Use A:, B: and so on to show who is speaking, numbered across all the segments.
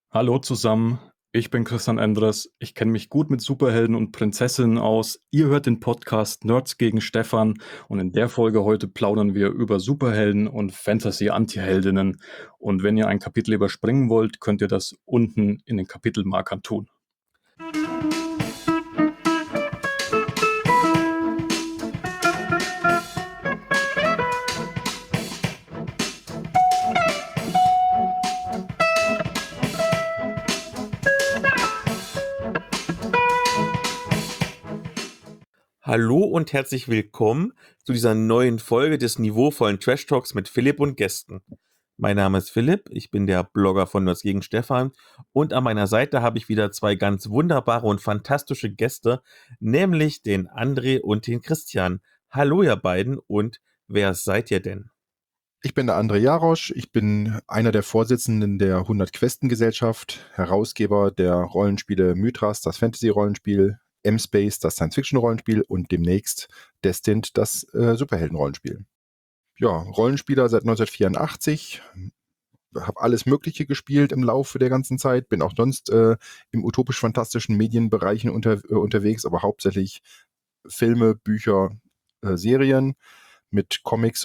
A: Hallo zusammen, ich bin Christian Endres. Ich kenne mich gut mit Superhelden und Prinzessinnen aus. Ihr hört den Podcast Nerds gegen Stefan und in der Folge heute plaudern wir über Superhelden und Fantasy-Antiheldinnen. Und wenn ihr ein Kapitel überspringen wollt, könnt ihr das unten in den Kapitelmarkern tun.
B: Hallo und herzlich willkommen zu dieser neuen Folge des niveauvollen Trash Talks mit Philipp und Gästen. Mein Name ist Philipp, ich bin der Blogger von Nerds gegen Stefan und an meiner Seite habe ich wieder zwei ganz wunderbare und fantastische Gäste, nämlich den André und den Christian. Hallo ihr beiden und wer seid ihr denn?
C: Ich bin der André Jarosch, ich bin einer der Vorsitzenden der 100-Questen-Gesellschaft, Herausgeber der Rollenspiele Mythras, das Fantasy-Rollenspiel, M-Space, das Science-Fiction-Rollenspiel und demnächst Destined, das Superhelden-Rollenspiel. Ja, Rollenspieler seit 1984, habe alles Mögliche gespielt im Laufe der ganzen Zeit, bin auch sonst im utopisch-fantastischen Medienbereichen unterwegs, aber hauptsächlich Filme, Bücher, Serien. Mit Comics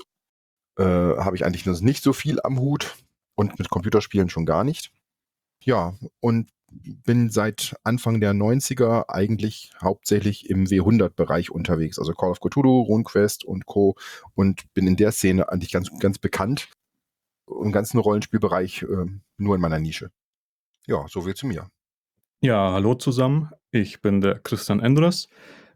C: habe ich eigentlich nicht so viel am Hut und mit Computerspielen schon gar nicht. Ja, und bin seit Anfang der 90er eigentlich hauptsächlich im W100-Bereich unterwegs, also Call of Cthulhu, RuneQuest und Co. und bin in der Szene eigentlich ganz bekannt, im ganzen Rollenspielbereich nur in meiner Nische. Ja, so viel zu mir.
A: Ja, hallo zusammen, ich bin der Christian Endres.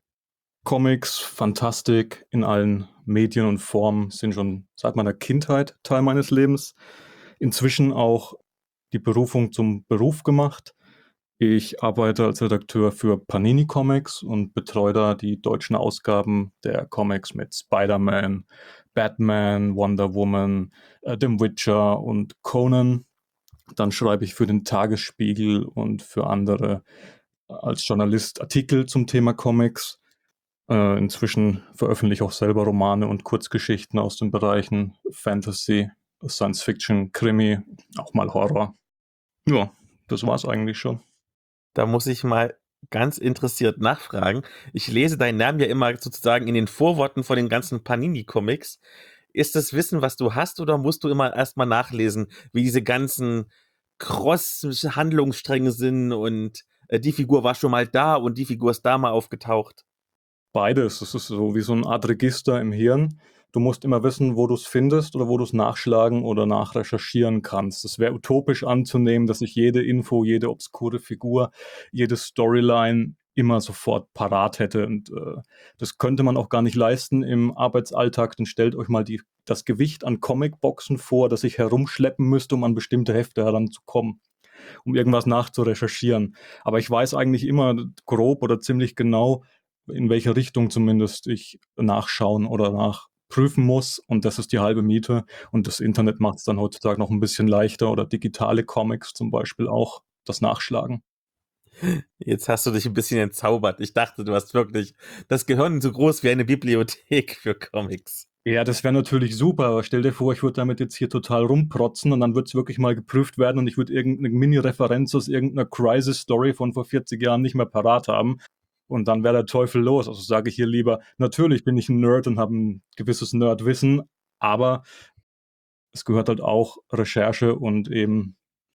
A: Comics, Fantastik in allen Medien und Formen sind schon seit meiner Kindheit Teil meines Lebens. Inzwischen auch die Berufung zum Beruf gemacht. Ich arbeite als Redakteur für Panini Comics und betreue da die deutschen Ausgaben der Comics mit Spider-Man, Batman, Wonder Woman, dem Witcher und Conan. Dann schreibe ich für den Tagesspiegel und für andere als Journalist Artikel zum Thema Comics. Inzwischen veröffentliche ich auch selber Romane und Kurzgeschichten aus den Bereichen Fantasy, Science Fiction, Krimi, auch mal Horror. Ja, das war's eigentlich schon.
B: Da muss ich mal ganz interessiert nachfragen. Ich lese deinen Namen ja immer sozusagen in den Vorworten von den ganzen Panini-Comics. Ist das Wissen, was du hast, oder musst du immer erstmal nachlesen, wie diese ganzen Cross-Handlungsstränge sind und die Figur war schon mal da und die Figur ist da mal aufgetaucht?
A: Beides. Es ist so wie so eine Art Register im Hirn. Du musst immer wissen, wo du es findest oder wo du es nachschlagen oder nachrecherchieren kannst. Es wäre utopisch anzunehmen, dass ich jede Info, jede obskure Figur, jede Storyline immer sofort parat hätte. Und das könnte man auch gar nicht leisten im Arbeitsalltag. Dann stellt euch mal das Gewicht an Comicboxen vor, das ich herumschleppen müsste, um an bestimmte Hefte heranzukommen, um irgendwas nachzurecherchieren. Aber ich weiß eigentlich immer grob oder ziemlich genau, in welche Richtung zumindest ich nachschauen oder nachprüfen muss. Und das ist die halbe Miete. Und das Internet macht es dann heutzutage noch ein bisschen leichter oder digitale Comics zum Beispiel auch das Nachschlagen.
B: Jetzt hast du dich ein bisschen entzaubert. Ich dachte, du hast wirklich das Gehirn so groß wie eine Bibliothek für Comics.
A: Ja, das wäre natürlich super, aber stell dir vor, ich würde damit jetzt hier total rumprotzen und dann würde es wirklich mal geprüft werden und ich würde irgendeine Mini-Referenz aus irgendeiner Crisis-Story von vor 40 Jahren nicht mehr parat haben. Und dann wäre der Teufel los. Also sage ich hier lieber, natürlich bin ich ein Nerd und habe ein gewisses Nerdwissen, aber es gehört halt auch Recherche und eben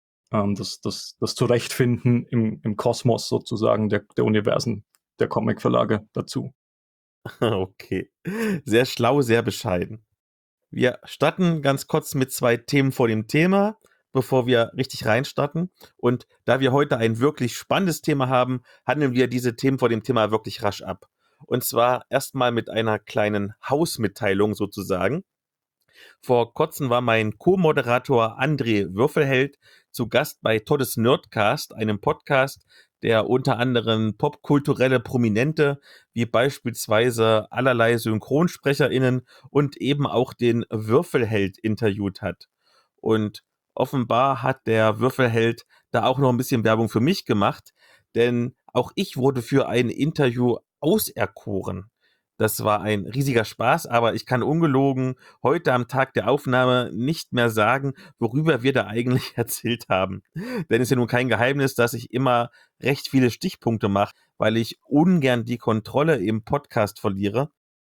A: das Zurechtfinden im Kosmos sozusagen der Universen der Comic-Verlage dazu.
B: Okay. Sehr schlau, sehr bescheiden. Wir starten ganz kurz mit zwei Themen vor dem Thema, bevor wir richtig reinstarten. Und da wir heute ein wirklich spannendes Thema haben, handeln wir diese Themen vor dem Thema wirklich rasch ab. Und zwar erstmal mit einer kleinen Hausmitteilung sozusagen. Vor kurzem war mein Co-Moderator André Würfelheld zu Gast bei Toddes Nerdcast, einem Podcast, der unter anderem popkulturelle Prominente wie beispielsweise allerlei SynchronsprecherInnen und eben auch den Würfelheld interviewt hat. Und offenbar hat der Würfelheld da auch noch ein bisschen Werbung für mich gemacht, denn auch ich wurde für ein Interview auserkoren. Das war ein riesiger Spaß, aber ich kann ungelogen heute am Tag der Aufnahme nicht mehr sagen, worüber wir da eigentlich erzählt haben. Denn es ist ja nun kein Geheimnis, dass ich immer recht viele Stichpunkte mache, weil ich ungern die Kontrolle im Podcast verliere.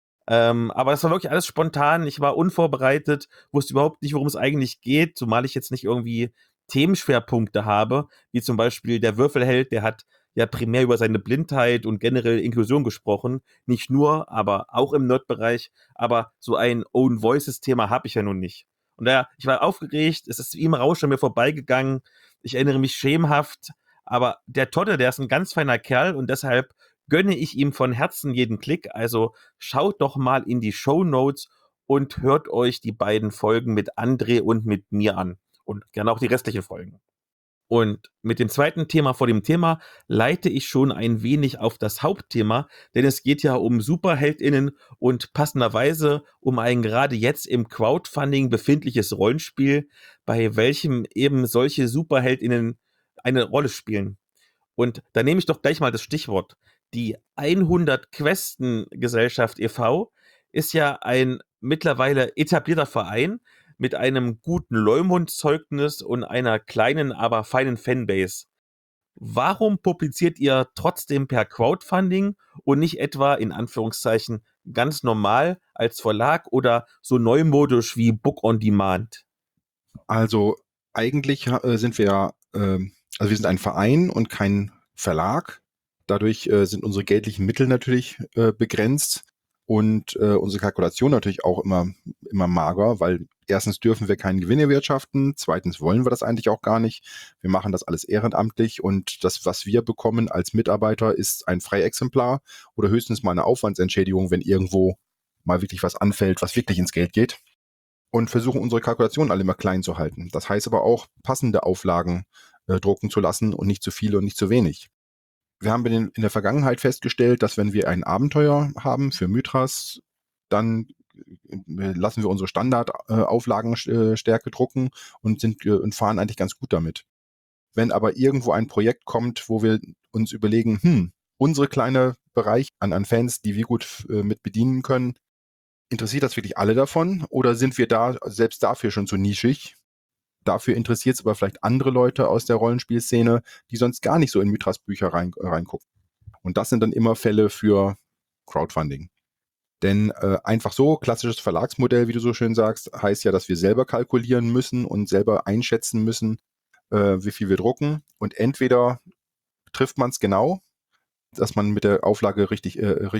B: Aber das war wirklich alles spontan. Ich war unvorbereitet, wusste überhaupt nicht, worum es eigentlich geht, zumal ich jetzt nicht irgendwie Themenschwerpunkte habe, wie zum Beispiel der Würfelheld, der hat ja primär über seine Blindheit und generell Inklusion gesprochen. Nicht nur, aber auch im Nerd-Bereich. Aber so ein Own Voices-Thema habe ich ja nun nicht. Und daher, ich war aufgeregt, es ist wie im Rausch an mir vorbeigegangen. Ich erinnere mich schemenhaft. Aber der Todde, der ist ein ganz feiner Kerl und deshalb gönne ich ihm von Herzen jeden Klick. Also schaut doch mal in die Shownotes und hört euch die beiden Folgen mit André und mit mir an. Und gerne auch die restlichen Folgen. Und mit dem zweiten Thema vor dem Thema leite ich schon ein wenig auf das Hauptthema, denn es geht ja um SuperheldInnen und passenderweise um ein gerade jetzt im Crowdfunding befindliches Rollenspiel, bei welchem eben solche SuperheldInnen eine Rolle spielen. Und da nehme ich doch gleich mal das Stichwort. Die 100 Questen Gesellschaft e.V. ist ja ein mittlerweile etablierter Verein mit einem guten Leumund-Zeugnis und einer kleinen, aber feinen Fanbase. Warum publiziert ihr trotzdem per Crowdfunding und nicht etwa in Anführungszeichen ganz normal als Verlag oder so neumodisch wie Book on Demand?
C: Also eigentlich sind wir ja, also wir sind ein Verein und kein Verlag. Dadurch sind unsere geldlichen Mittel natürlich begrenzt und unsere Kalkulation natürlich auch immer mager, weil erstens dürfen wir keinen Gewinn erwirtschaften, zweitens wollen wir das eigentlich auch gar nicht. Wir machen das alles ehrenamtlich und das, was wir bekommen als Mitarbeiter, ist ein Freiexemplar oder höchstens mal eine Aufwandsentschädigung, wenn irgendwo mal wirklich was anfällt, was wirklich ins Geld geht. Und versuchen unsere Kalkulationen alle immer klein zu halten. Das heißt aber auch, passende Auflagen drucken zu lassen und nicht zu viele und nicht zu wenig. Wir haben in der Vergangenheit festgestellt, dass wenn wir ein Abenteuer haben für Mythras, dann lassen wir unsere Standardauflagenstärke drucken und fahren eigentlich ganz gut damit. Wenn aber irgendwo ein Projekt kommt, wo wir uns überlegen, unsere kleine Bereich an Fans, die wir gut mit bedienen können, interessiert das wirklich alle davon oder sind wir da selbst dafür schon zu nischig? Dafür interessiert es aber vielleicht andere Leute aus der Rollenspielszene, die sonst gar nicht so in Mythras Bücher reingucken. Und das sind dann immer Fälle für Crowdfunding. Denn einfach so, klassisches Verlagsmodell, wie du so schön sagst, heißt ja, dass wir selber kalkulieren müssen und selber einschätzen müssen, wie viel wir drucken. Und entweder trifft man es genau, dass man mit der Auflage richtig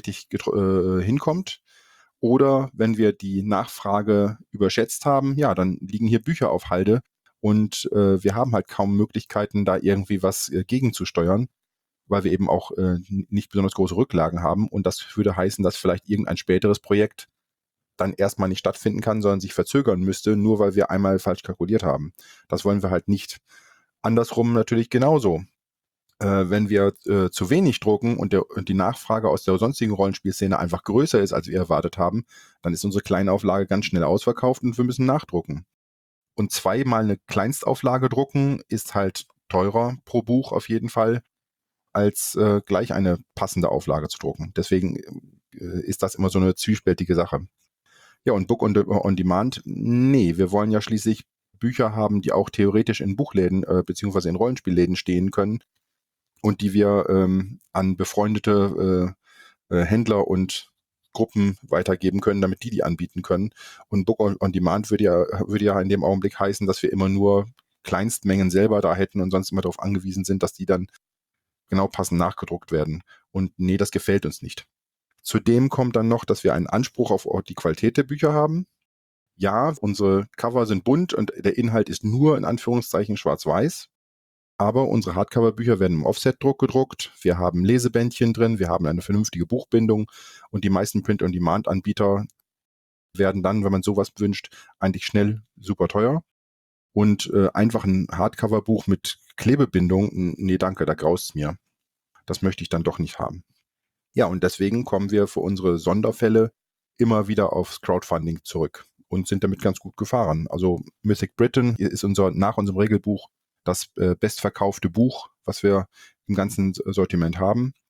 C: hinkommt, oder wenn wir die Nachfrage überschätzt haben, ja, dann liegen hier Bücher auf Halde und wir haben halt kaum Möglichkeiten, da irgendwie was gegenzusteuern, weil wir eben auch nicht besonders große Rücklagen haben. Und das würde heißen, dass vielleicht irgendein späteres Projekt dann erstmal nicht stattfinden kann, sondern sich verzögern müsste, nur weil wir einmal falsch kalkuliert haben. Das wollen wir halt nicht. Andersrum natürlich genauso. Wenn wir zu wenig drucken und die Nachfrage aus der sonstigen Rollenspielszene einfach größer ist, als wir erwartet haben, dann ist unsere Kleinauflage ganz schnell ausverkauft und wir müssen nachdrucken. Und zweimal eine Kleinstauflage drucken ist halt teurer pro Buch auf jeden Fall, als gleich eine passende Auflage zu drucken. Deswegen ist das immer so eine zwiespältige Sache. Ja, und Book on Demand, nee, wir wollen ja schließlich Bücher haben, die auch theoretisch in Buchläden beziehungsweise in Rollenspielläden stehen können und die wir an befreundete Händler und Gruppen weitergeben können, damit die anbieten können. Und Book on Demand würde ja in dem Augenblick heißen, dass wir immer nur Kleinstmengen selber da hätten und sonst immer darauf angewiesen sind, dass die dann genau passend nachgedruckt werden. Und nee, das gefällt uns nicht. Zudem kommt dann noch, dass wir einen Anspruch auf die Qualität der Bücher haben. Ja, unsere Cover sind bunt und der Inhalt ist nur in Anführungszeichen schwarz-weiß. Aber unsere Hardcover-Bücher werden im Offset-Druck gedruckt. Wir haben Lesebändchen drin, wir haben eine vernünftige Buchbindung und die meisten Print-on-Demand-Anbieter werden dann, wenn man sowas wünscht, eigentlich schnell super teuer. Und einfach ein Hardcover-Buch mit Klebebindung, nee, danke, da graust's mir. Das möchte ich dann doch nicht haben. Ja, und deswegen kommen wir für unsere Sonderfälle immer wieder aufs Crowdfunding zurück und sind damit ganz gut gefahren. Also Mythic Britain ist nach unserem Regelbuch das bestverkaufte Buch, was wir im ganzen Sortiment haben.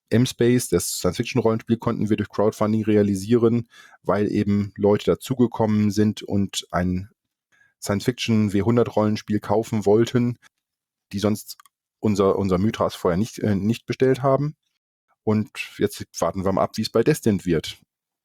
C: M-Space, das Science-Fiction-Rollenspiel, konnten wir durch Crowdfunding realisieren, weil eben Leute dazugekommen sind und ein Science-Fiction W100-Rollenspiel kaufen wollten, die sonst unser Mythras vorher nicht bestellt haben. Und jetzt warten wir mal ab, wie es bei Destined wird.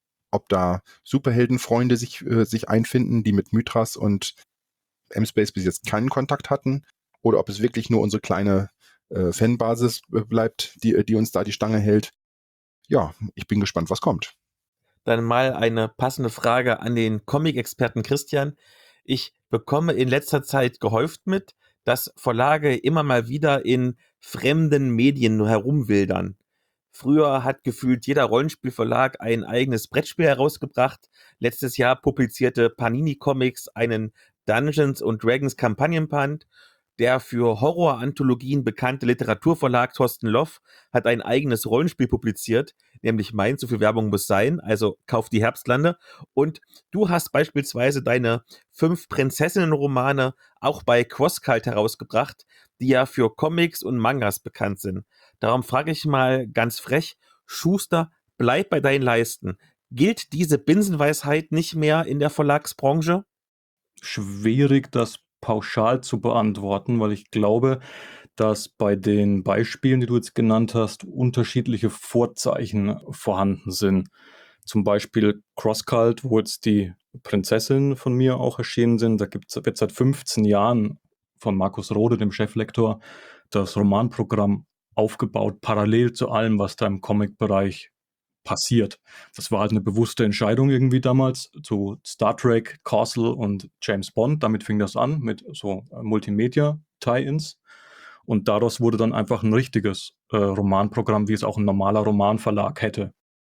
C: Ob da Superheldenfreunde sich einfinden, die mit Mythras und M-Space bis jetzt keinen Kontakt hatten, oder ob es wirklich nur unsere kleine Fanbasis bleibt, die uns da die Stange hält. Ja, ich bin gespannt, was kommt.
B: Dann mal eine passende Frage an den Comic-Experten Christian. Ich bekomme in letzter Zeit gehäuft mit, dass Verlage immer mal wieder in fremden Medien herumwildern. Früher hat gefühlt jeder Rollenspielverlag ein eigenes Brettspiel herausgebracht. Letztes Jahr publizierte Panini Comics einen Dungeons & Dragons Kampagnenband. Der für Horror-Anthologien bekannte Literaturverlag Thorsten Loff hat ein eigenes Rollenspiel publiziert, nämlich Mein, so viel Werbung muss sein, also Kauf die Herbstlande. Und du hast beispielsweise deine 5 Prinzessinnen-Romane auch bei CrossCult herausgebracht, die ja für Comics und Mangas bekannt sind. Darum frage ich mal ganz frech, Schuster, bleib bei deinen Leisten. Gilt diese Binsenweisheit nicht mehr in der Verlagsbranche?
A: Schwierig, das pauschal zu beantworten, weil ich glaube, dass bei den Beispielen, die du jetzt genannt hast, unterschiedliche Vorzeichen vorhanden sind. Zum Beispiel CrossCult, wo jetzt die Prinzessinnen von mir auch erschienen sind. Da wird seit 15 Jahren von Markus Rode, dem Cheflektor, das Romanprogramm aufgebaut, parallel zu allem, was da im Comic-Bereich passiert. Das war halt eine bewusste Entscheidung irgendwie damals zu Star Trek, Castle und James Bond. Damit fing das an mit so Multimedia-Tie-Ins. Und daraus wurde dann einfach ein richtiges Romanprogramm, wie es auch ein normaler Romanverlag hätte.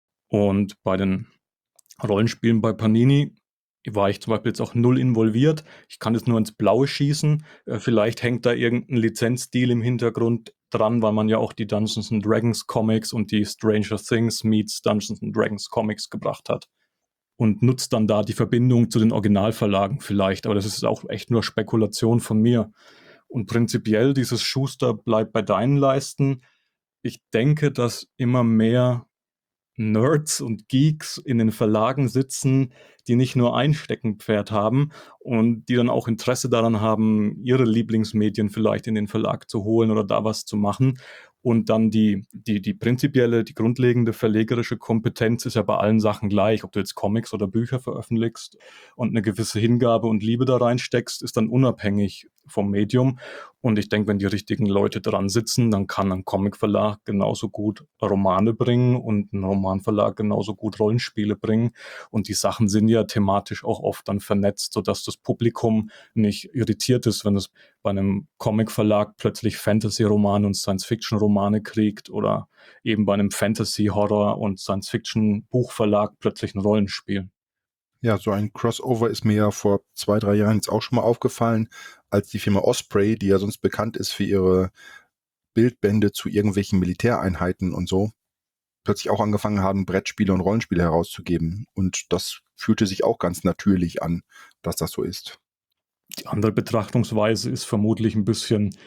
A: Und bei den Rollenspielen bei Panini war ich zum Beispiel jetzt auch null involviert. Ich kann jetzt nur ins Blaue schießen. Vielleicht hängt da irgendein Lizenzdeal im Hintergrund dran, weil man ja auch die Dungeons & Dragons Comics und die Stranger Things meets Dungeons & Dragons Comics gebracht hat. Und nutzt dann da die Verbindung zu den Originalverlagen vielleicht. Aber das ist auch echt nur Spekulation von mir. Und prinzipiell dieses Schuster bleibt bei deinen Leisten. Ich denke, dass immer mehr Nerds und Geeks in den Verlagen sitzen, die nicht nur ein Steckenpferd haben und die dann auch Interesse daran haben, ihre Lieblingsmedien vielleicht in den Verlag zu holen oder da was zu machen. Und dann die prinzipielle, die grundlegende verlegerische Kompetenz ist ja bei allen Sachen gleich. Ob du jetzt Comics oder Bücher veröffentlichst und eine gewisse Hingabe und Liebe da reinsteckst, ist dann unabhängig vom Medium. Und ich denke, wenn die richtigen Leute dran sitzen, dann kann ein Comicverlag genauso gut Romane bringen und ein Romanverlag genauso gut Rollenspiele bringen. Und die Sachen sind ja thematisch auch oft dann vernetzt, sodass das Publikum nicht irritiert ist, wenn es bei einem Comicverlag plötzlich Fantasy-Romane und Science-Fiction-Romane kriegt oder eben bei einem Fantasy-Horror- und Science-Fiction-Buchverlag plötzlich ein Rollenspiel.
C: Ja, so ein Crossover ist mir ja vor 2-3 Jahren jetzt auch schon mal aufgefallen, als die Firma Osprey, die ja sonst bekannt ist für ihre Bildbände zu irgendwelchen Militäreinheiten und so, plötzlich auch angefangen haben, Brettspiele und Rollenspiele herauszugeben. Und das fühlte sich auch ganz natürlich an, dass das so ist.
A: Die andere Betrachtungsweise ist vermutlich ein bisschen,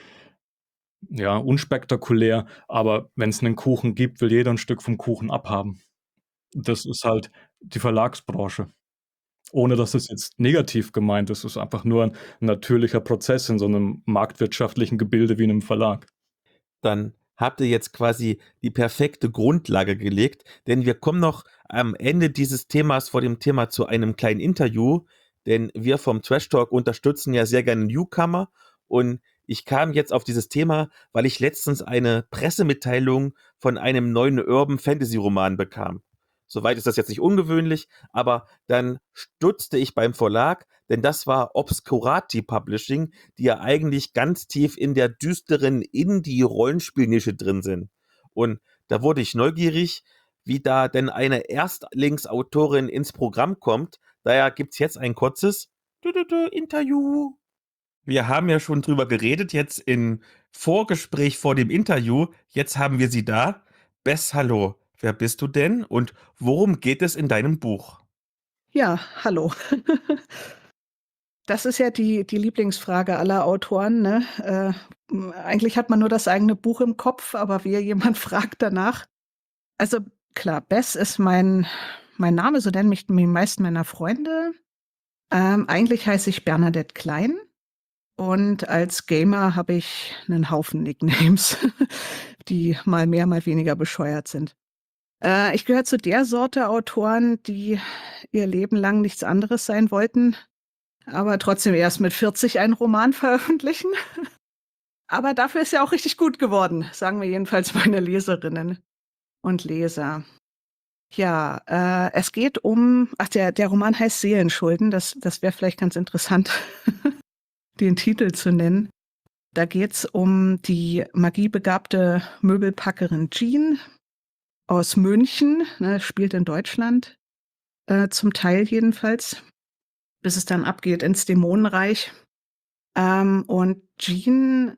A: ja, unspektakulär, aber wenn es einen Kuchen gibt, will jeder ein Stück vom Kuchen abhaben. Das ist halt die Verlagsbranche. Ohne dass es jetzt negativ gemeint ist. Es ist einfach nur ein natürlicher Prozess in so einem marktwirtschaftlichen Gebilde wie einem Verlag.
B: Dann habt ihr jetzt quasi die perfekte Grundlage gelegt, denn wir kommen noch am Ende dieses Themas vor dem Thema zu einem kleinen Interview, denn wir vom Trash Talk unterstützen ja sehr gerne Newcomer und ich kam jetzt auf dieses Thema, weil ich letztens eine Pressemitteilung von einem neuen Urban Fantasy Roman bekam. Soweit ist das jetzt nicht ungewöhnlich, aber dann stutzte ich beim Verlag, denn das war Obscurati Publishing, die ja eigentlich ganz tief in der düsteren Indie-Rollenspielnische drin sind. Und da wurde ich neugierig, wie da denn eine Erstlingsautorin ins Programm kommt. Daher gibt's jetzt ein kurzes Interview. Wir haben ja schon drüber geredet, jetzt im Vorgespräch vor dem Interview. Jetzt haben wir sie da. Bess, hallo. Wer bist du denn und worum geht es in deinem Buch?
D: Ja, hallo. Das ist ja die Lieblingsfrage aller Autoren, ne? Eigentlich hat man nur das eigene Buch im Kopf, aber wehe, jemand fragt danach. Also klar, Bess ist mein Name, so nennen mich die meisten meiner Freunde. Eigentlich heiße ich Bernadette Klein und als Gamer habe ich einen Haufen Nicknames, die mal mehr, mal weniger bescheuert sind. Ich gehöre zu der Sorte Autoren, die ihr Leben lang nichts anderes sein wollten, aber trotzdem erst mit 40 einen Roman veröffentlichen. Aber dafür ist ja auch richtig gut geworden, sagen wir jedenfalls meine Leserinnen und Leser. Ja, es geht der Roman heißt Seelenschulden, das wäre vielleicht ganz interessant, den Titel zu nennen. Da geht's um die magiebegabte Möbelpackerin Jean aus München, ne, spielt in Deutschland, zum Teil jedenfalls, bis es dann abgeht ins Dämonenreich. Und Jean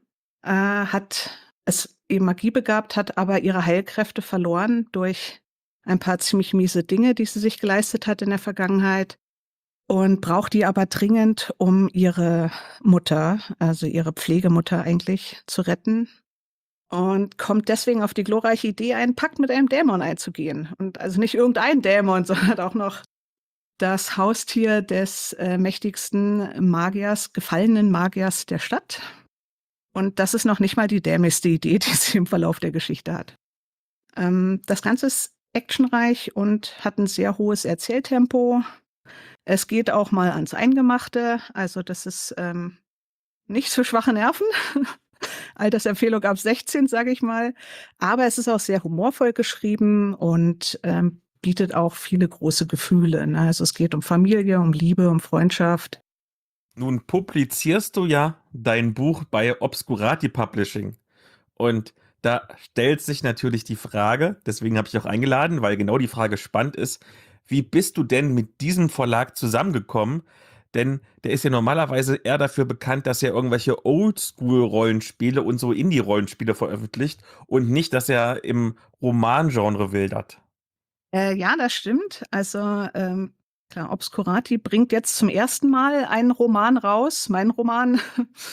D: ist eben magiebegabt, hat aber ihre Heilkräfte verloren durch ein paar ziemlich miese Dinge, die sie sich geleistet hat in der Vergangenheit und braucht die aber dringend, um ihre Mutter, also ihre Pflegemutter eigentlich, zu retten und kommt deswegen auf die glorreiche Idee, einen Pakt mit einem Dämon einzugehen. Und also nicht irgendein Dämon, sondern auch noch das Haustier des mächtigsten Magiers, gefallenen Magiers der Stadt. Und das ist noch nicht mal die dämlichste Idee, die sie im Verlauf der Geschichte hat. Das Ganze ist actionreich und hat ein sehr hohes Erzähltempo. Es geht auch mal ans Eingemachte, also das ist nicht für schwache Nerven. Altersempfehlung ab 16, sage ich mal. Aber es ist auch sehr humorvoll geschrieben und bietet auch viele große Gefühle. Ne? Also es geht um Familie, um Liebe, um Freundschaft.
B: Nun publizierst du ja dein Buch bei Obscurati Publishing. Und da stellt sich natürlich die Frage, deswegen habe ich auch eingeladen, weil genau die Frage spannend ist, wie bist du denn mit diesem Verlag zusammengekommen? Denn der ist ja normalerweise eher dafür bekannt, dass er irgendwelche Oldschool-Rollenspiele und so Indie-Rollenspiele veröffentlicht und nicht, dass er im Romangenre wildert.
D: Ja, das stimmt. Also klar, Obscurati bringt jetzt zum ersten Mal einen Roman raus, mein Roman.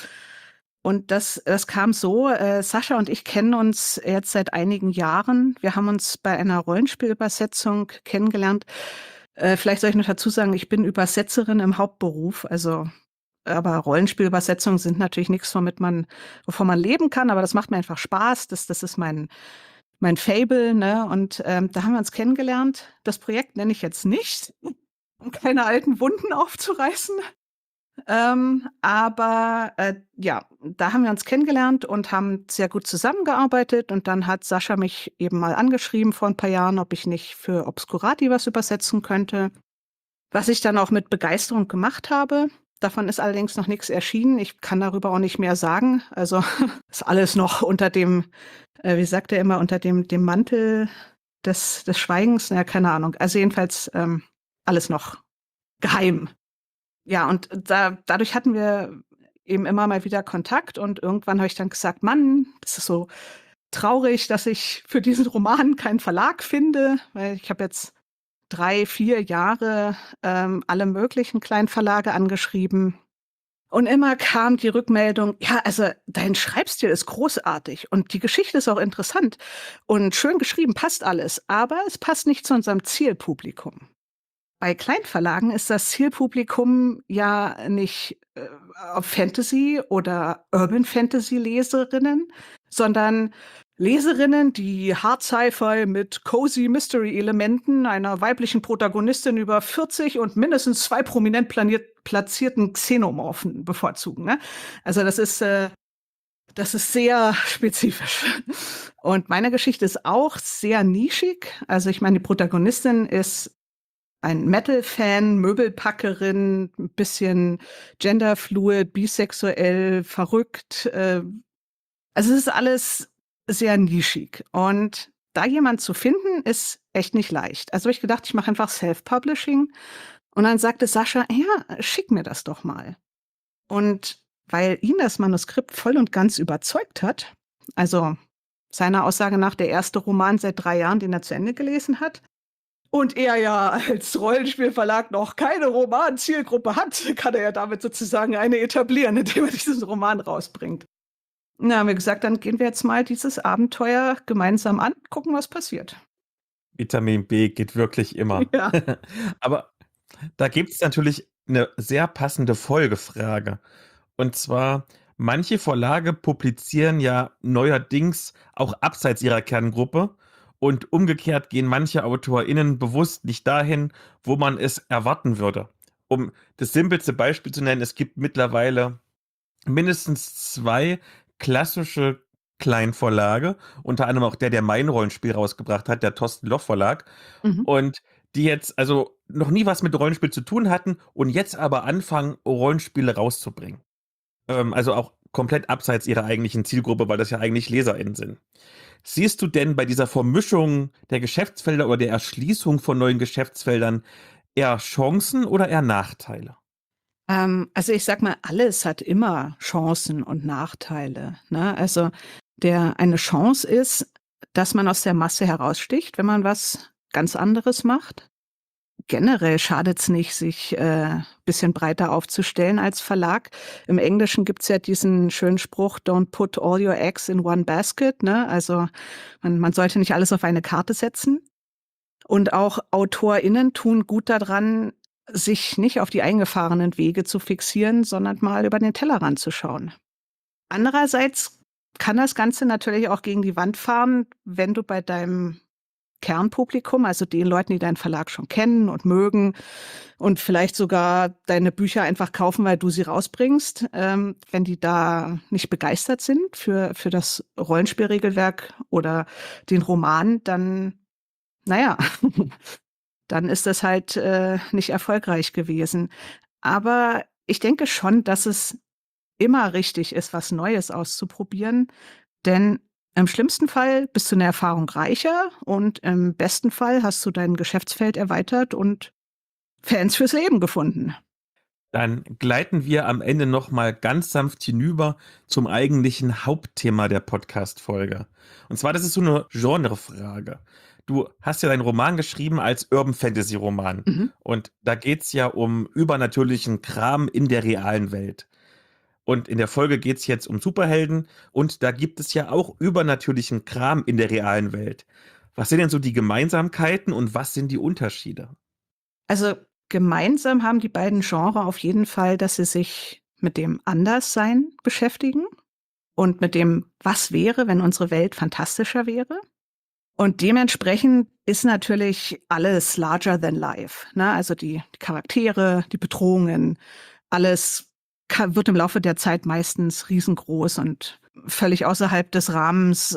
D: Und das kam so, Sascha und ich kennen uns jetzt seit einigen Jahren. Wir haben uns bei einer Rollenspielübersetzung kennengelernt. Vielleicht soll ich noch dazu sagen, ich bin Übersetzerin im Hauptberuf. Also, aber Rollenspielübersetzungen sind natürlich nichts, wovon man leben kann, aber das macht mir einfach Spaß. Das ist mein Fable, ne? Und da haben wir uns kennengelernt. Das Projekt nenne ich jetzt nicht, um keine alten Wunden aufzureißen. Aber ja, da haben wir uns kennengelernt und haben sehr gut zusammengearbeitet. Und dann hat Sascha mich eben mal angeschrieben vor ein paar Jahren, ob ich nicht für Obscurati was übersetzen könnte. Was ich dann auch mit Begeisterung gemacht habe. Davon ist allerdings noch nichts erschienen. Ich kann darüber auch nicht mehr sagen. Also ist alles noch unter dem, wie sagt er immer, unter dem Mantel des Schweigens. Naja, keine Ahnung. Also jedenfalls alles noch geheim. Ja, und dadurch hatten wir eben immer mal wieder Kontakt und irgendwann habe ich dann gesagt, Mann, das ist so traurig, dass ich für diesen Roman keinen Verlag finde, weil ich habe jetzt 3, 4 Jahre alle möglichen kleinen Verlage angeschrieben. Und immer kam die Rückmeldung, ja, also dein Schreibstil ist großartig und die Geschichte ist auch interessant und schön geschrieben, passt alles, aber es passt nicht zu unserem Zielpublikum. Bei Kleinverlagen ist das Zielpublikum ja nicht Fantasy- oder Urban Fantasy-Leserinnen, sondern Leserinnen, die Hard Sci-Fi mit cozy Mystery-Elementen, einer weiblichen Protagonistin über 40 und mindestens 2 prominent platzierten Xenomorphen bevorzugen. Ne? Also das ist sehr spezifisch. Und meine Geschichte ist auch sehr nischig. Also ich meine, die Protagonistin ist ein Metal-Fan, Möbelpackerin, ein bisschen genderfluid, bisexuell, verrückt. Also es ist alles sehr nischig. Und da jemand zu finden, ist echt nicht leicht. Also habe ich gedacht, ich mache einfach Self-Publishing. Und dann sagte Sascha, ja, schick mir das doch mal. Und weil ihn das Manuskript voll und ganz überzeugt hat, also seiner Aussage nach der erste Roman seit 3 Jahren, den er zu Ende gelesen hat, und er ja als Rollenspielverlag noch keine Roman-Zielgruppe hat, kann er ja damit sozusagen eine etablieren, indem er diesen Roman rausbringt. Na, haben wir gesagt, dann gehen wir jetzt mal dieses Abenteuer gemeinsam an, gucken, was passiert.
B: Vitamin B geht wirklich immer.
D: Ja.
B: Aber da gibt es natürlich eine sehr passende Folgefrage. Und zwar, manche Verlage publizieren ja neuerdings auch abseits ihrer Kerngruppe und umgekehrt gehen manche AutorInnen bewusst nicht dahin, wo man es erwarten würde. Um das simpelste Beispiel zu nennen, es gibt mittlerweile mindestens 2 klassische Kleinverlage, unter anderem auch der mein Rollenspiel rausgebracht hat, der Thorsten Loch Verlag.
D: Mhm.
B: Und die jetzt also noch nie was mit Rollenspiel zu tun hatten und jetzt aber anfangen, Rollenspiele rauszubringen. Also auch komplett abseits ihrer eigentlichen Zielgruppe, weil das ja eigentlich LeserInnen sind. Siehst du denn bei dieser Vermischung der Geschäftsfelder oder der Erschließung von neuen Geschäftsfeldern eher Chancen oder eher Nachteile?
D: Also ich sag mal, alles hat immer Chancen und Nachteile, ne? Also eine Chance ist, dass man aus der Masse heraussticht, wenn man was ganz anderes macht. Generell schadet's nicht, sich bisschen breiter aufzustellen als Verlag. Im Englischen gibt's ja diesen schönen Spruch: „Don't put all your eggs in one basket", ne? Also man sollte nicht alles auf eine Karte setzen. Und auch AutorInnen tun gut daran, sich nicht auf die eingefahrenen Wege zu fixieren, sondern mal über den Tellerrand zu schauen. Andererseits kann das Ganze natürlich auch gegen die Wand fahren, wenn du bei deinem Kernpublikum, also den Leuten, die deinen Verlag schon kennen und mögen und vielleicht sogar deine Bücher einfach kaufen, weil du sie rausbringst, wenn die da nicht begeistert sind für das Rollenspielregelwerk oder den Roman, dann, naja, dann ist das halt nicht erfolgreich gewesen. Aber ich denke schon, dass es immer richtig ist, was Neues auszuprobieren, denn im schlimmsten Fall bist du eine Erfahrung reicher und im besten Fall hast du dein Geschäftsfeld erweitert und Fans fürs Leben gefunden.
B: Dann gleiten wir am Ende nochmal ganz sanft hinüber zum eigentlichen Hauptthema der Podcast-Folge. Und zwar, das ist so eine Genrefrage. Du hast ja deinen Roman geschrieben als Urban Fantasy Roman.
D: Mhm.
B: Und da geht's ja um übernatürlichen Kram in der realen Welt. Und in der Folge geht's jetzt um Superhelden. Und da gibt es ja auch übernatürlichen Kram in der realen Welt. Was sind denn so die Gemeinsamkeiten und was sind die Unterschiede?
D: Also gemeinsam haben die beiden Genres auf jeden Fall, dass sie sich mit dem Anderssein beschäftigen und mit dem, was wäre, wenn unsere Welt fantastischer wäre. Und dementsprechend ist natürlich alles larger than life, ne? Also die Charaktere, die Bedrohungen, alles wird im Laufe der Zeit meistens riesengroß und völlig außerhalb des Rahmens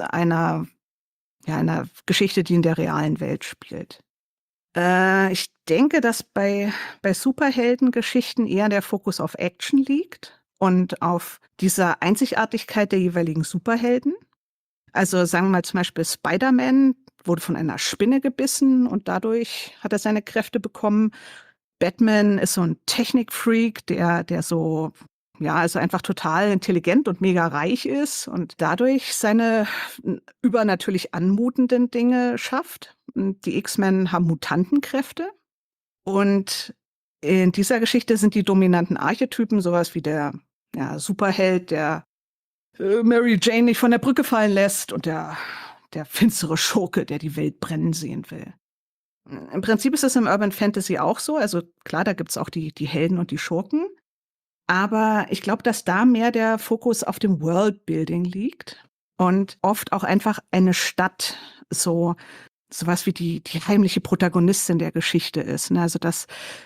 D: einer Geschichte, die in der realen Welt spielt. Ich denke, dass bei Superheldengeschichten eher der Fokus auf Action liegt und auf dieser Einzigartigkeit der jeweiligen Superhelden. Also sagen wir mal zum Beispiel Spider-Man wurde von einer Spinne gebissen und dadurch hat er seine Kräfte bekommen. Batman ist so ein Technikfreak, der so, ja, also einfach total intelligent und mega reich ist und dadurch seine übernatürlich anmutenden Dinge schafft. Und die X-Men haben Mutantenkräfte. Und in dieser Geschichte sind die dominanten Archetypen sowas wie der Superheld, der Mary Jane nicht von der Brücke fallen lässt und der finstere Schurke, der die Welt brennen sehen will. Im Prinzip ist es im Urban Fantasy auch so. Also klar, da gibt's auch die Helden und die Schurken. Aber ich glaube, dass da mehr der Fokus auf dem Worldbuilding liegt und oft auch einfach eine Stadt sowas wie die heimliche Protagonistin der Geschichte ist. Ne? Also dass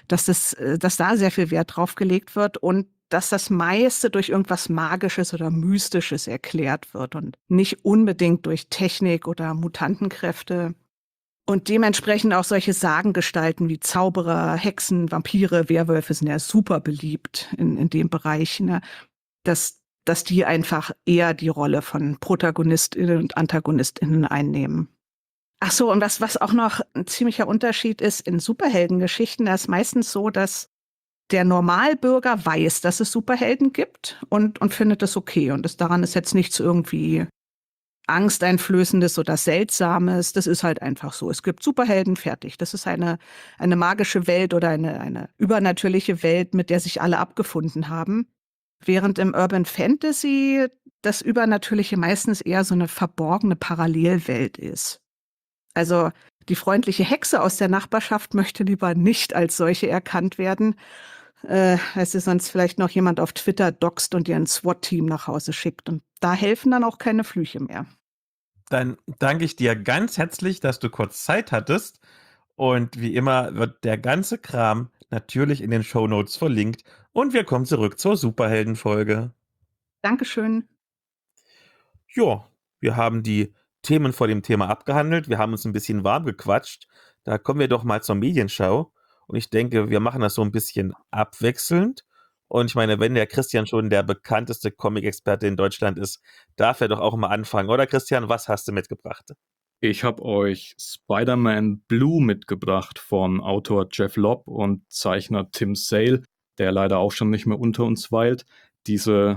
D: da sehr viel Wert drauf gelegt wird und dass das meiste durch irgendwas Magisches oder Mystisches erklärt wird und nicht unbedingt durch Technik oder Mutantenkräfte. Und dementsprechend auch solche Sagengestalten wie Zauberer, Hexen, Vampire, Werwölfe sind ja super beliebt in dem Bereich, ne? Dass die einfach eher die Rolle von ProtagonistInnen und AntagonistInnen einnehmen. Ach so, und was auch noch ein ziemlicher Unterschied ist in Superheldengeschichten, da ist meistens so, dass der Normalbürger weiß, dass es Superhelden gibt und findet das okay. Und daran ist jetzt nichts irgendwie Angsteinflößendes oder Seltsames. Das ist halt einfach so. Es gibt Superhelden, fertig. Das ist eine magische Welt oder eine übernatürliche Welt, mit der sich alle abgefunden haben. Während im Urban Fantasy das Übernatürliche meistens eher so eine verborgene Parallelwelt ist. Also Die freundliche Hexe aus der Nachbarschaft möchte lieber nicht als solche erkannt werden, weil sie sonst vielleicht noch jemand auf Twitter doxt und ihr ein SWAT-Team nach Hause schickt. Und da helfen dann auch keine Flüche mehr.
B: Dann danke ich dir ganz herzlich, dass du kurz Zeit hattest. Und wie immer wird der ganze Kram natürlich in den Shownotes verlinkt. Und wir kommen zurück zur Superheldenfolge.
D: Dankeschön.
B: Ja, wir haben die Themen vor dem Thema abgehandelt. Wir haben uns ein bisschen warm gequatscht. Da kommen wir doch mal zur Medienschau. Und ich denke, wir machen das so ein bisschen abwechselnd. Und ich meine, wenn der Christian schon der bekannteste Comic-Experte in Deutschland ist, darf er doch auch mal anfangen. Oder Christian, was hast du mitgebracht?
A: Ich habe euch Spider-Man Blue mitgebracht von Autor Jeff Lobb und Zeichner Tim Sale, der leider auch schon nicht mehr unter uns weilt. Diese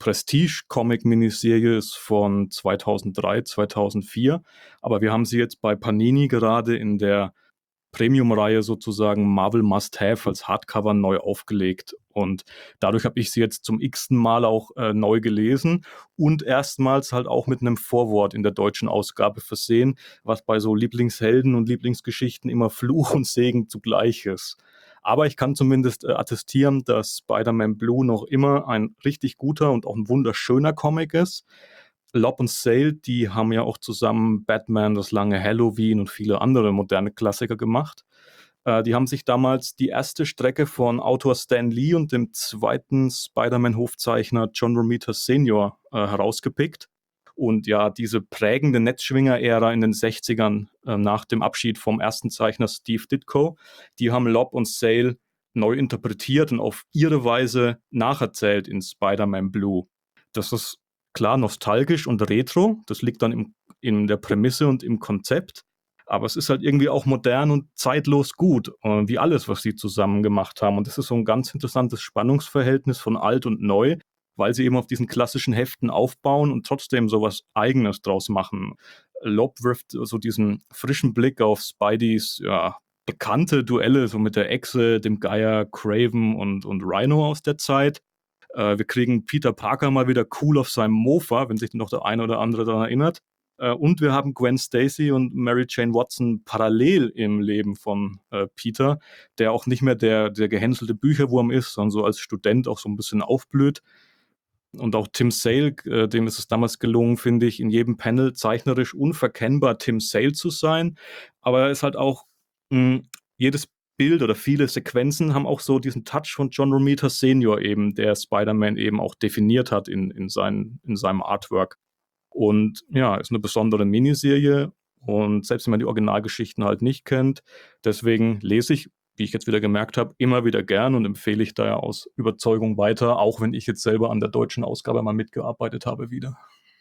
A: Prestige-Comic-Miniserie ist von 2003, 2004, aber wir haben sie jetzt bei Panini gerade in der Premium-Reihe sozusagen Marvel Must Have als Hardcover neu aufgelegt. Und dadurch habe ich sie jetzt zum x-ten Mal auch neu gelesen und erstmals halt auch mit einem Vorwort in der deutschen Ausgabe versehen, was bei so Lieblingshelden und Lieblingsgeschichten immer Fluch und Segen zugleich ist. Aber ich kann zumindest attestieren, dass Spider-Man Blue noch immer ein richtig guter und auch ein wunderschöner Comic ist. Lobb und Sale, die haben ja auch zusammen Batman, das lange Halloween und viele andere moderne Klassiker gemacht. Die haben sich damals die erste Strecke von Autor Stan Lee und dem zweiten Spider-Man-Hofzeichner John Romita Sr. Herausgepickt. Und ja, diese prägende Netzschwinger-Ära in den 60ern nach dem Abschied vom ersten Zeichner Steve Ditko, die haben Lobb und Sale neu interpretiert und auf ihre Weise nacherzählt in Spider-Man Blue. Das ist klar nostalgisch und retro, das liegt dann in der Prämisse und im Konzept, aber es ist halt irgendwie auch modern und zeitlos gut, wie alles, was sie zusammen gemacht haben. Und das ist so ein ganz interessantes Spannungsverhältnis von alt und neu, weil sie eben auf diesen klassischen Heften aufbauen und trotzdem sowas Eigenes draus machen. Lobb wirft so diesen frischen Blick auf Spideys bekannte Duelle, so mit der Echse, dem Geier, Craven und Rhino aus der Zeit. Wir kriegen Peter Parker mal wieder cool auf seinem Mofa, wenn sich noch der eine oder andere daran erinnert. Und wir haben Gwen Stacy und Mary Jane Watson parallel im Leben von Peter, der auch nicht mehr der gehänselte Bücherwurm ist, sondern so als Student auch so ein bisschen aufblüht. Und auch Tim Sale, dem ist es damals gelungen, finde ich, in jedem Panel zeichnerisch unverkennbar Tim Sale zu sein. Aber er ist halt auch jedes Bild oder viele Sequenzen haben auch so diesen Touch von John Romita Senior eben, der Spider-Man eben auch definiert hat in seinem Artwork. Und ja, ist eine besondere Miniserie und selbst wenn man die Originalgeschichten halt nicht kennt, deswegen lese ich, wie ich jetzt wieder gemerkt habe, immer wieder gern und empfehle ich daher aus Überzeugung weiter, auch wenn ich jetzt selber an der deutschen Ausgabe mal mitgearbeitet habe wieder.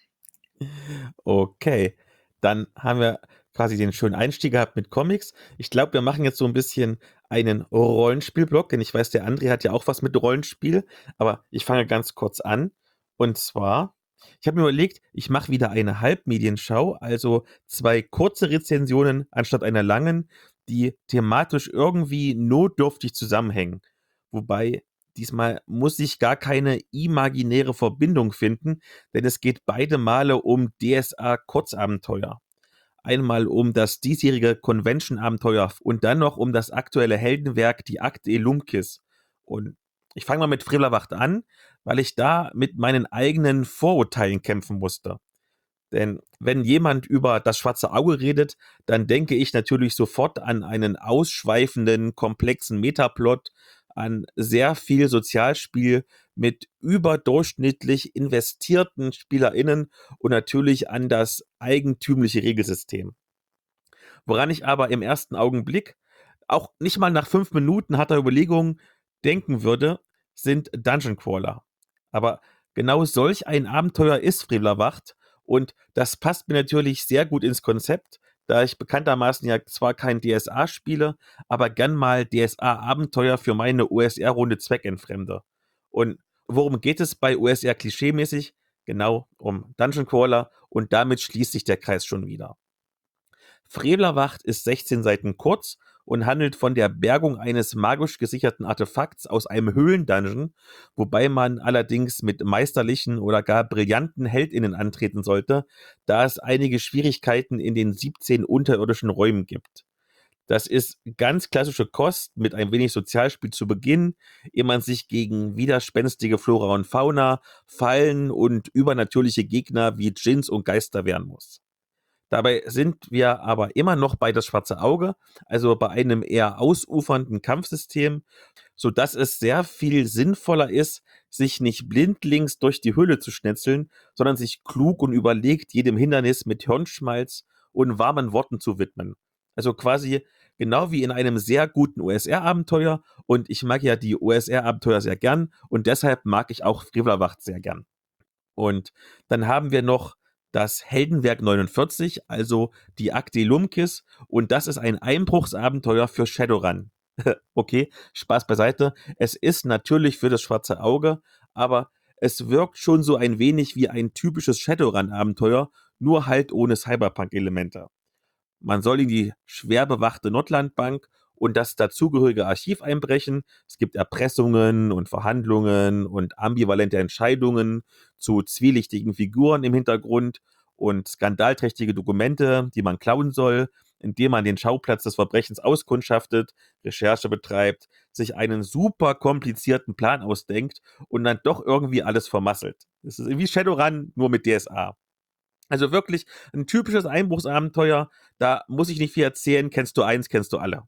B: Okay, dann haben wir quasi den schönen Einstieg gehabt mit Comics. Ich glaube, wir machen jetzt so ein bisschen einen Rollenspielblock, denn ich weiß, der André hat ja auch was mit Rollenspiel, aber ich fange ganz kurz an. Und zwar, ich habe mir überlegt, ich mache wieder eine Halbmedienschau, also 2 kurze Rezensionen anstatt einer langen, die thematisch irgendwie notdürftig zusammenhängen. Wobei, diesmal muss ich gar keine imaginäre Verbindung finden, denn es geht beide Male um DSA-Kurzabenteuer. Einmal um das diesjährige Convention-Abenteuer und dann noch um das aktuelle Heldenwerk Die Akte Elumkis. Und ich fange mal mit Frevlerwacht an, weil ich da mit meinen eigenen Vorurteilen kämpfen musste. Denn wenn jemand über das schwarze Auge redet, dann denke ich natürlich sofort an einen ausschweifenden, komplexen Metaplot, an sehr viel Sozialspiel mit überdurchschnittlich investierten SpielerInnen und natürlich an das eigentümliche Regelsystem. Woran ich aber im ersten Augenblick, auch nicht mal nach 5 Minuten harter Überlegungen, denken würde, sind Dungeon Crawler. Aber genau solch ein Abenteuer ist Frevlerwacht und das passt mir natürlich sehr gut ins Konzept, da ich bekanntermaßen ja zwar kein DSA spiele, aber gern mal DSA-Abenteuer für meine OSR-Runde zweckentfremde. Und worum geht es bei OSR klischeemäßig? Genau um Dungeon Crawler und damit schließt sich der Kreis schon wieder. Frevlerwacht ist 16 Seiten kurz und handelt von der Bergung eines magisch gesicherten Artefakts aus einem Höhlendungeon, wobei man allerdings mit meisterlichen oder gar brillanten HeldInnen antreten sollte, da es einige Schwierigkeiten in den 17 unterirdischen Räumen gibt. Das ist ganz klassische Kost mit ein wenig Sozialspiel zu Beginn, ehe man sich gegen widerspenstige Flora und Fauna, Fallen und übernatürliche Gegner wie Djinns und Geister wehren muss. Dabei sind wir aber immer noch bei das schwarze Auge, also bei einem eher ausufernden Kampfsystem, sodass es sehr viel sinnvoller ist, sich nicht blindlings durch die Hülle zu schnetzeln, sondern sich klug und überlegt jedem Hindernis mit Hirnschmalz und warmen Worten zu widmen. Also quasi genau wie in einem sehr guten OSR-Abenteuer, und ich mag ja die OSR-Abenteuer sehr gern und deshalb mag ich auch Frevlerwacht sehr gern. Und dann haben wir noch das Heldenwerk 49, also die Akte Lumkis, und das ist ein Einbruchsabenteuer für Shadowrun. Okay, Spaß beiseite. Es ist natürlich für das schwarze Auge, aber es wirkt schon so ein wenig wie ein typisches Shadowrun-Abenteuer, nur halt ohne Cyberpunk-Elemente. Man soll in die schwer bewachte Nordlandbank und das dazugehörige Archiv einbrechen. Es gibt Erpressungen und Verhandlungen und ambivalente Entscheidungen zu zwielichtigen Figuren im Hintergrund und skandalträchtige Dokumente, die man klauen soll, indem man den Schauplatz des Verbrechens auskundschaftet, Recherche betreibt, sich einen super komplizierten Plan ausdenkt und dann doch irgendwie alles vermasselt. Das ist wie Shadowrun, nur mit DSA. Also wirklich ein typisches Einbruchsabenteuer, da muss ich nicht viel erzählen, kennst du eins, kennst du alle.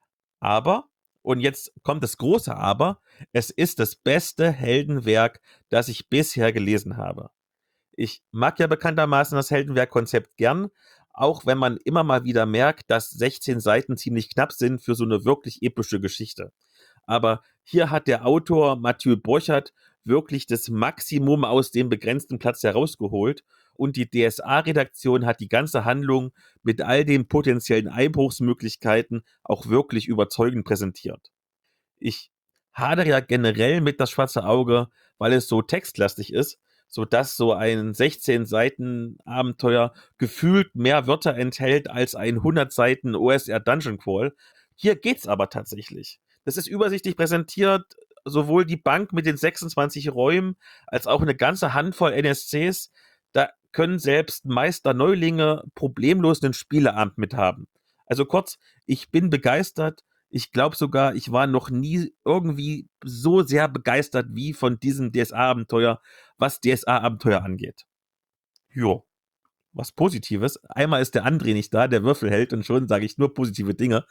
B: Aber, und jetzt kommt das große Aber, es ist das beste Heldenwerk, das ich bisher gelesen habe. Ich mag ja bekanntermaßen das Heldenwerk-Konzept gern, auch wenn man immer mal wieder merkt, dass 16 Seiten ziemlich knapp sind für so eine wirklich epische Geschichte. Aber hier hat der Autor Mathieu Borchert wirklich das Maximum aus dem begrenzten Platz herausgeholt und die DSA-Redaktion hat die ganze Handlung mit all den potenziellen Einbruchsmöglichkeiten auch wirklich überzeugend präsentiert. Ich hadere ja generell mit das schwarze Auge, weil es so textlastig ist, sodass so ein 16 Seiten Abenteuer gefühlt mehr Wörter enthält als ein 100 Seiten OSR Dungeon Crawl. Hier geht's aber tatsächlich. Das ist übersichtlich präsentiert, sowohl die Bank mit den 26 Räumen als auch eine ganze Handvoll NSCs. Da können selbst Meister-Neulinge problemlos einen Spieleabend mithaben. Also kurz, ich bin begeistert. Ich glaube sogar, ich war noch nie irgendwie so sehr begeistert wie von diesem DSA-Abenteuer, was DSA-Abenteuer angeht. Jo, was Positives. Einmal ist der André nicht da, der Würfelheld, und schon sage ich nur positive Dinge.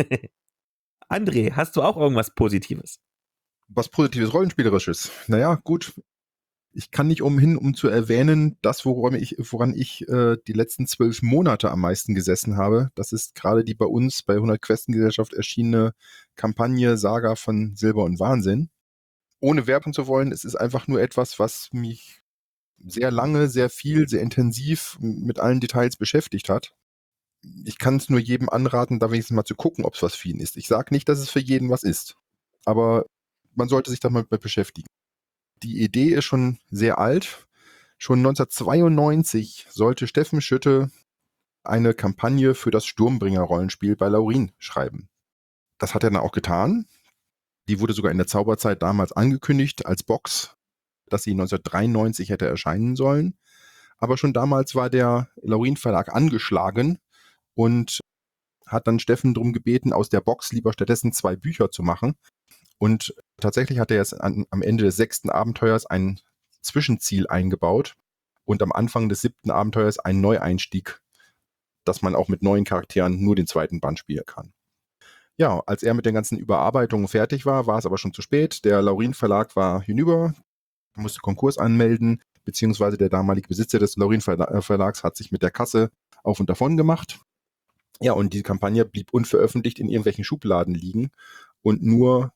B: André, hast du auch irgendwas Positives?
C: Was Positives Rollenspielerisches. Naja, gut. Ich kann nicht umhin, um zu erwähnen, das, woran ich die letzten 12 Monate am meisten gesessen habe. Das ist gerade die bei uns bei 100 Questengesellschaft erschienene Kampagne Saga von Silber und Wahnsinn. Ohne werben zu wollen, es ist einfach nur etwas, was mich sehr lange, sehr viel, sehr intensiv mit allen Details beschäftigt hat. Ich kann es nur jedem anraten, da wenigstens mal zu gucken, ob es was für ihn ist. Ich sage nicht, dass es für jeden was ist, aber man sollte sich da mal mit beschäftigen. Die Idee ist schon sehr alt. Schon 1992 sollte Steffen Schütte eine Kampagne für das Sturmbringer-Rollenspiel bei Laurin schreiben. Das hat er dann auch getan. Die wurde sogar in der Zauberzeit damals angekündigt als Box, dass sie 1993 hätte erscheinen sollen. Aber schon damals war der Laurin Verlag angeschlagen und hat dann Steffen darum gebeten, aus der Box lieber stattdessen 2 Bücher zu machen. Und tatsächlich hat er jetzt am Ende des 6. Abenteuers ein Zwischenziel eingebaut und am Anfang des 7. Abenteuers einen Neueinstieg, dass man auch mit neuen Charakteren nur den 2. Band spielen kann. Ja, als er mit den ganzen Überarbeitungen fertig war, war es aber schon zu spät. Der Laurin Verlag war hinüber, musste Konkurs anmelden, beziehungsweise der damalige Besitzer des Laurin Verlags hat sich mit der Kasse auf und davon gemacht. Ja, und die Kampagne blieb unveröffentlicht in irgendwelchen Schubladen liegen und nur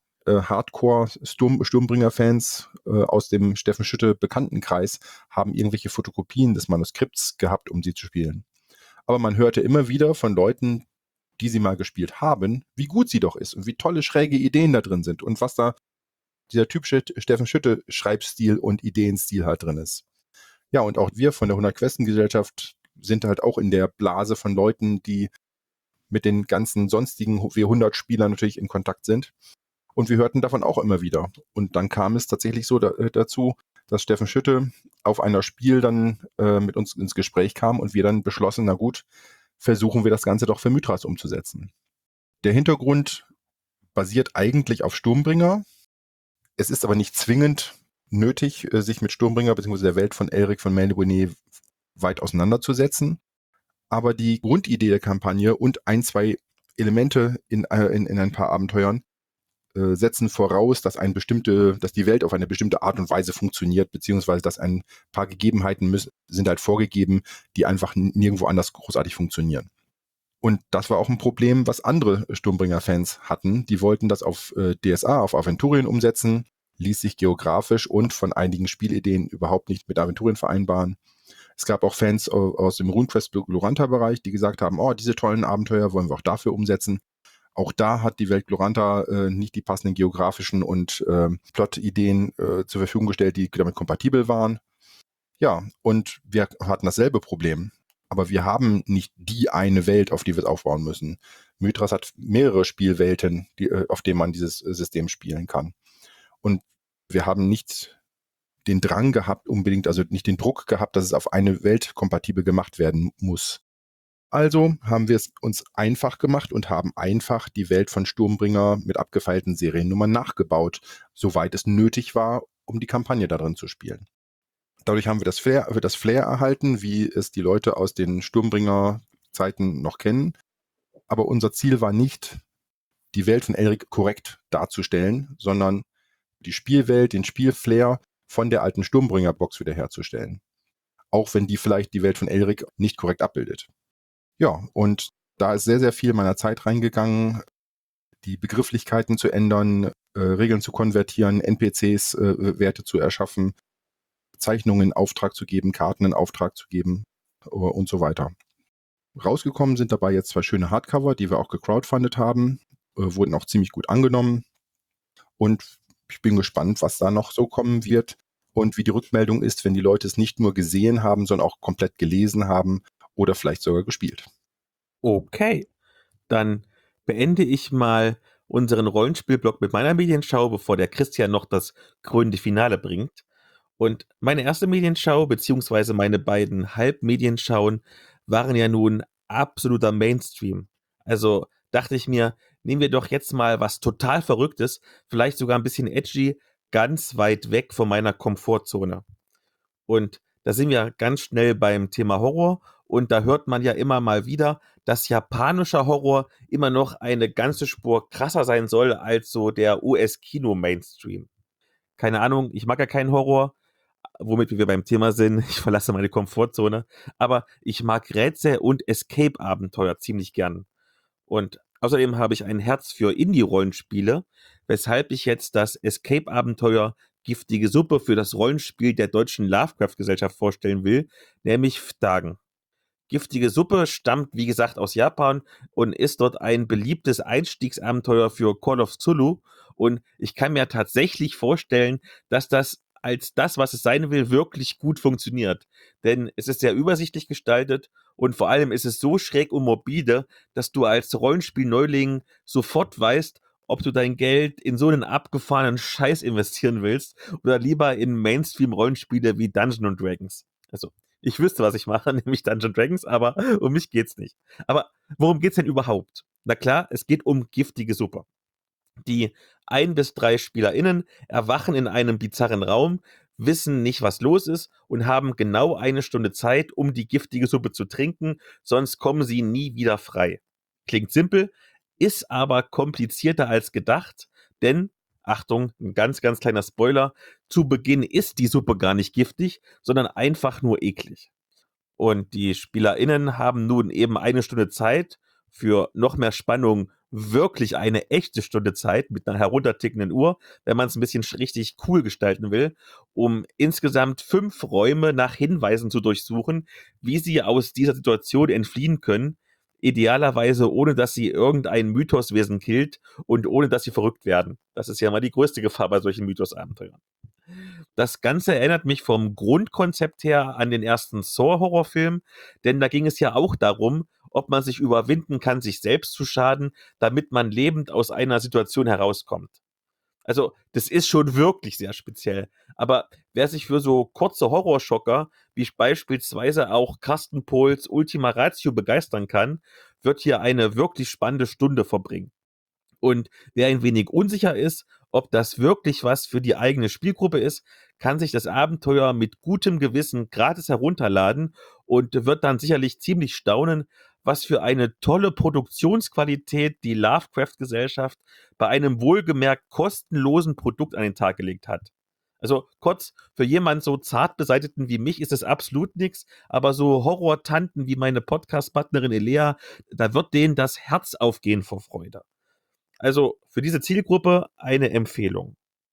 C: Hardcore-Sturmbringer-Fans aus dem Steffen Schütte Bekanntenkreis haben irgendwelche Fotokopien des Manuskripts gehabt, um sie zu spielen. Aber man hörte immer wieder von Leuten, die sie mal gespielt haben, wie gut sie doch ist und wie tolle schräge Ideen da drin sind und was da dieser typische Steffen Schütte Schreibstil und Ideenstil halt drin ist. Ja, und auch wir von der 100 Questengesellschaft sind halt auch in der Blase von Leuten, die mit den ganzen sonstigen W100-Spielern natürlich in Kontakt sind. Und wir hörten davon auch immer wieder. Und dann kam es tatsächlich so dazu, dass Steffen Schütte auf einer Spiel dann mit uns ins Gespräch kam und wir dann beschlossen, na gut, versuchen wir das Ganze doch für Mythras umzusetzen. Der Hintergrund basiert eigentlich auf Sturmbringer. Es ist aber nicht zwingend nötig, sich mit Sturmbringer bzw. der Welt von Elric von Melniboné weit auseinanderzusetzen. Aber die Grundidee der Kampagne und ein, zwei Elemente in ein paar Abenteuern setzen voraus, dass die Welt auf eine bestimmte Art und Weise funktioniert, beziehungsweise dass ein paar Gegebenheiten sind halt vorgegeben, die einfach nirgendwo anders großartig funktionieren. Und das war auch ein Problem, was andere Sturmbringer-Fans hatten. Die wollten das auf DSA, auf Aventurien umsetzen, ließ sich geografisch und von einigen Spielideen überhaupt nicht mit Aventurien vereinbaren. Es gab auch Fans aus dem RuneQuest Glorantha-Bereich, die gesagt haben, oh, diese tollen Abenteuer wollen wir auch dafür umsetzen. Auch da hat die Welt Glorantha nicht die passenden geografischen und Plot-Ideen zur Verfügung gestellt, die damit kompatibel waren. Ja, und wir hatten dasselbe Problem. Aber wir haben nicht die eine Welt, auf die wir es aufbauen müssen. Mythras hat mehrere Spielwelten, auf denen man dieses System spielen kann. Und wir haben nicht den Drang gehabt, unbedingt, also nicht den Druck gehabt, dass es auf eine Welt kompatibel gemacht werden muss. Also haben wir es uns einfach gemacht und haben einfach die Welt von Sturmbringer mit abgefeilten Seriennummern nachgebaut, soweit es nötig war, um die Kampagne darin zu spielen. Dadurch haben wir das Flair erhalten, wie es die Leute aus den Sturmbringer-Zeiten noch kennen. Aber unser Ziel war nicht, die Welt von Elric korrekt darzustellen, sondern die Spielwelt, den Spielflair von der alten Sturmbringer-Box wiederherzustellen. Auch wenn die vielleicht die Welt von Elric nicht korrekt abbildet. Ja, und da ist sehr, sehr viel meiner Zeit reingegangen, die Begrifflichkeiten zu ändern, Regeln zu konvertieren, NPCs Werte zu erschaffen, Zeichnungen in Auftrag zu geben, Karten in Auftrag zu geben und so weiter. Rausgekommen sind dabei jetzt 2 schöne Hardcover, die wir auch gecrowdfundet haben, wurden auch ziemlich gut angenommen und ich bin gespannt, was da noch so kommen wird und wie die Rückmeldung ist, wenn die Leute es nicht nur gesehen haben, sondern auch komplett gelesen haben oder vielleicht sogar gespielt.
B: Okay, dann beende ich mal unseren Rollenspielblock mit meiner Medienschau, bevor der Christian noch das krönende Finale bringt. Und meine erste Medienschau, beziehungsweise meine beiden Halbmedienschauen, waren ja nun absoluter Mainstream. Also dachte ich mir, nehmen wir doch jetzt mal was total Verrücktes, vielleicht sogar ein bisschen edgy, ganz weit weg von meiner Komfortzone. Und da sind wir ganz schnell beim Thema Horror und da hört man ja immer mal wieder, dass japanischer Horror immer noch eine ganze Spur krasser sein soll als so der US-Kino-Mainstream. Keine Ahnung, ich mag ja keinen Horror, womit wir beim Thema sind. Ich verlasse meine Komfortzone. Aber ich mag Rätsel- und Escape-Abenteuer ziemlich gern. Und außerdem habe ich ein Herz für Indie-Rollenspiele, weshalb ich jetzt das Escape-Abenteuer Giftige Suppe für das Rollenspiel der Deutschen Lovecraft-Gesellschaft vorstellen will, nämlich Phtagen. Giftige Suppe stammt, wie gesagt, aus Japan und ist dort ein beliebtes Einstiegsabenteuer für Call of Cthulhu. Und ich kann mir tatsächlich vorstellen, dass das als das, was es sein will, wirklich gut funktioniert. Denn es ist sehr übersichtlich gestaltet und vor allem ist es so schräg und morbide, dass du als Rollenspiel-Neuling sofort weißt, ob du dein Geld in so einen abgefahrenen Scheiß investieren willst oder lieber in Mainstream-Rollenspiele wie Dungeons & Dragons. Also, ich wüsste, was ich mache, nämlich Dungeons & Dragons, aber um mich geht's nicht. Aber worum geht's denn überhaupt? Na klar, es geht um giftige Suppe. Die 1 bis 3 SpielerInnen erwachen in einem bizarren Raum, wissen nicht, was los ist und haben genau 1 Stunde Zeit, um die giftige Suppe zu trinken, sonst kommen sie nie wieder frei. Klingt simpel, ist aber komplizierter als gedacht, denn, Achtung, ein ganz, ganz kleiner Spoiler, zu Beginn ist die Suppe gar nicht giftig, sondern einfach nur eklig. Und die SpielerInnen haben nun eben 1 Stunde Zeit, für noch mehr Spannung wirklich eine echte Stunde Zeit mit einer heruntertickenden Uhr, wenn man es ein bisschen richtig cool gestalten will, um insgesamt 5 Räume nach Hinweisen zu durchsuchen, wie sie aus dieser Situation entfliehen können, idealerweise ohne, dass sie irgendein Mythoswesen killt und ohne, dass sie verrückt werden. Das ist ja mal die größte Gefahr bei solchen Mythos-Abenteuern. Das Ganze erinnert mich vom Grundkonzept her an den ersten Saw-Horrorfilm, denn da ging es ja auch darum, ob man sich überwinden kann, sich selbst zu schaden, damit man lebend aus einer Situation herauskommt. Also, das ist schon wirklich sehr speziell. Aber wer sich für so kurze Horrorschocker, wie beispielsweise auch Carsten Pohls Ultima Ratio begeistern kann, wird hier eine wirklich spannende Stunde verbringen. Und wer ein wenig unsicher ist, ob das wirklich was für die eigene Spielgruppe ist, kann sich das Abenteuer mit gutem Gewissen gratis herunterladen und wird dann sicherlich ziemlich staunen, was für eine tolle Produktionsqualität die Lovecraft-Gesellschaft bei einem wohlgemerkt kostenlosen Produkt an den Tag gelegt hat. Also kurz, für jemanden so zart beseiteten wie mich ist es absolut nichts, aber so Horror-Tanten wie meine Podcast-Partnerin Elea, da wird denen das Herz aufgehen vor Freude. Also für diese Zielgruppe eine Empfehlung.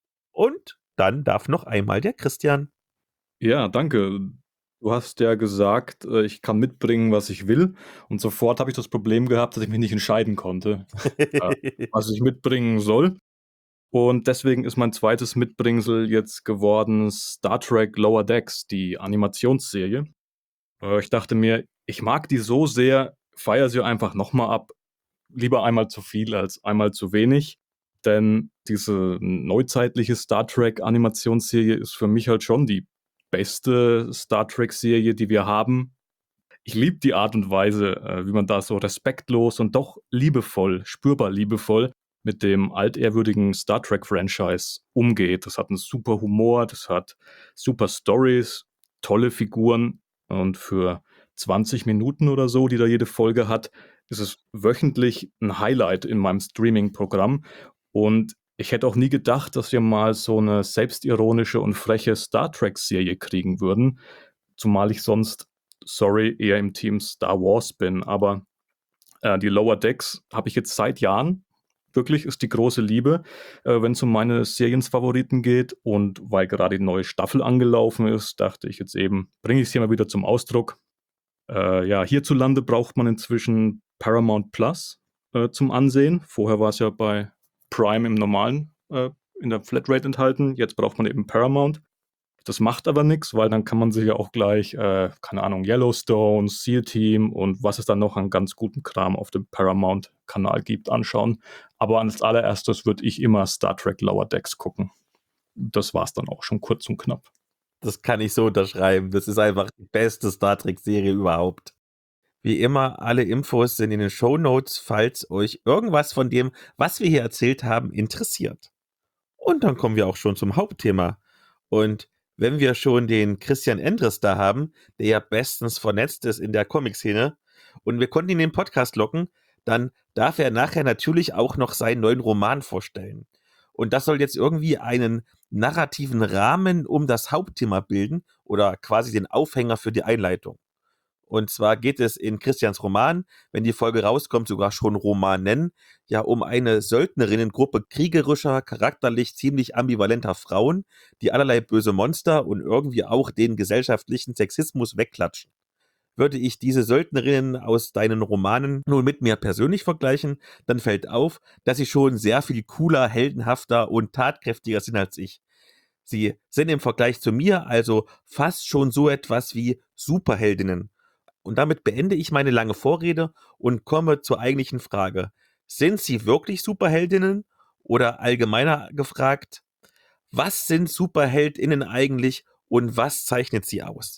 B: Und dann darf noch einmal der Christian.
A: Ja, danke. Du hast ja gesagt, ich kann mitbringen, was ich will. Und sofort habe ich das Problem gehabt, dass ich mich nicht entscheiden konnte, was ich mitbringen soll. Und deswegen ist mein zweites Mitbringsel jetzt geworden Star Trek Lower Decks, die Animationsserie. Ich dachte mir, ich mag die so sehr, feiere sie einfach nochmal ab. Lieber einmal zu viel als einmal zu wenig. Denn diese neuzeitliche Star Trek Animationsserie ist für mich halt schon die beste Star Trek-Serie, die wir haben. Ich liebe die Art und Weise, wie man da so respektlos und doch liebevoll, spürbar liebevoll mit dem altehrwürdigen Star Trek-Franchise umgeht. Das hat einen super Humor, das hat super Stories, tolle Figuren und für 20 Minuten oder so, die da jede Folge hat, ist es wöchentlich ein Highlight in meinem Streaming-Programm. Und ich hätte auch nie gedacht, dass wir mal so eine selbstironische und freche Star Trek-Serie kriegen würden, zumal ich sonst, sorry, eher im Team Star Wars bin. Aber die Lower Decks habe ich jetzt seit Jahren. Wirklich ist die große Liebe, wenn es um meine Serienfavoriten geht. Und weil gerade die neue Staffel angelaufen ist, dachte ich jetzt eben, bringe ich es hier mal wieder zum Ausdruck. Ja, hierzulande braucht man inzwischen Paramount Plus zum Ansehen. Vorher war es ja bei Prime im normalen, in der Flatrate enthalten. Jetzt braucht man eben Paramount. Das macht aber nichts, weil dann kann man sich ja auch gleich, keine Ahnung, Yellowstone, SEAL Team und was es dann noch an ganz guten Kram auf dem Paramount-Kanal gibt, anschauen. Aber als allererstes würde ich immer Star Trek Lower Decks gucken. Das war's dann auch schon kurz und knapp.
B: Das kann ich so unterschreiben. Das ist einfach die beste Star Trek-Serie überhaupt. Wie immer, alle Infos sind in den Shownotes, falls euch irgendwas von dem, was wir hier erzählt haben, interessiert. Und dann kommen wir auch schon zum Hauptthema. Und wenn wir schon den Christian Endres da haben, der ja bestens vernetzt ist in der Comic-Szene, und wir konnten ihn in den Podcast locken, dann darf er nachher natürlich auch noch seinen neuen Roman vorstellen. Und das soll jetzt irgendwie einen narrativen Rahmen um das Hauptthema bilden oder quasi den Aufhänger für die Einleitung. Und zwar geht es in Christians Roman, wenn die Folge rauskommt, sogar schon Romanen, ja um eine Söldnerinnengruppe kriegerischer, charakterlich ziemlich ambivalenter Frauen, die allerlei böse Monster und irgendwie auch den gesellschaftlichen Sexismus wegklatschen. Würde ich diese Söldnerinnen aus deinen Romanen nun mit mir persönlich vergleichen, dann fällt auf, dass sie schon sehr viel cooler, heldenhafter und tatkräftiger sind als ich. Sie sind im Vergleich zu mir also fast schon so etwas wie Superheldinnen. Und damit beende ich meine lange Vorrede und komme zur eigentlichen Frage. Sind sie wirklich Superheldinnen? Oder allgemeiner gefragt, was sind Superheldinnen eigentlich und was zeichnet sie aus?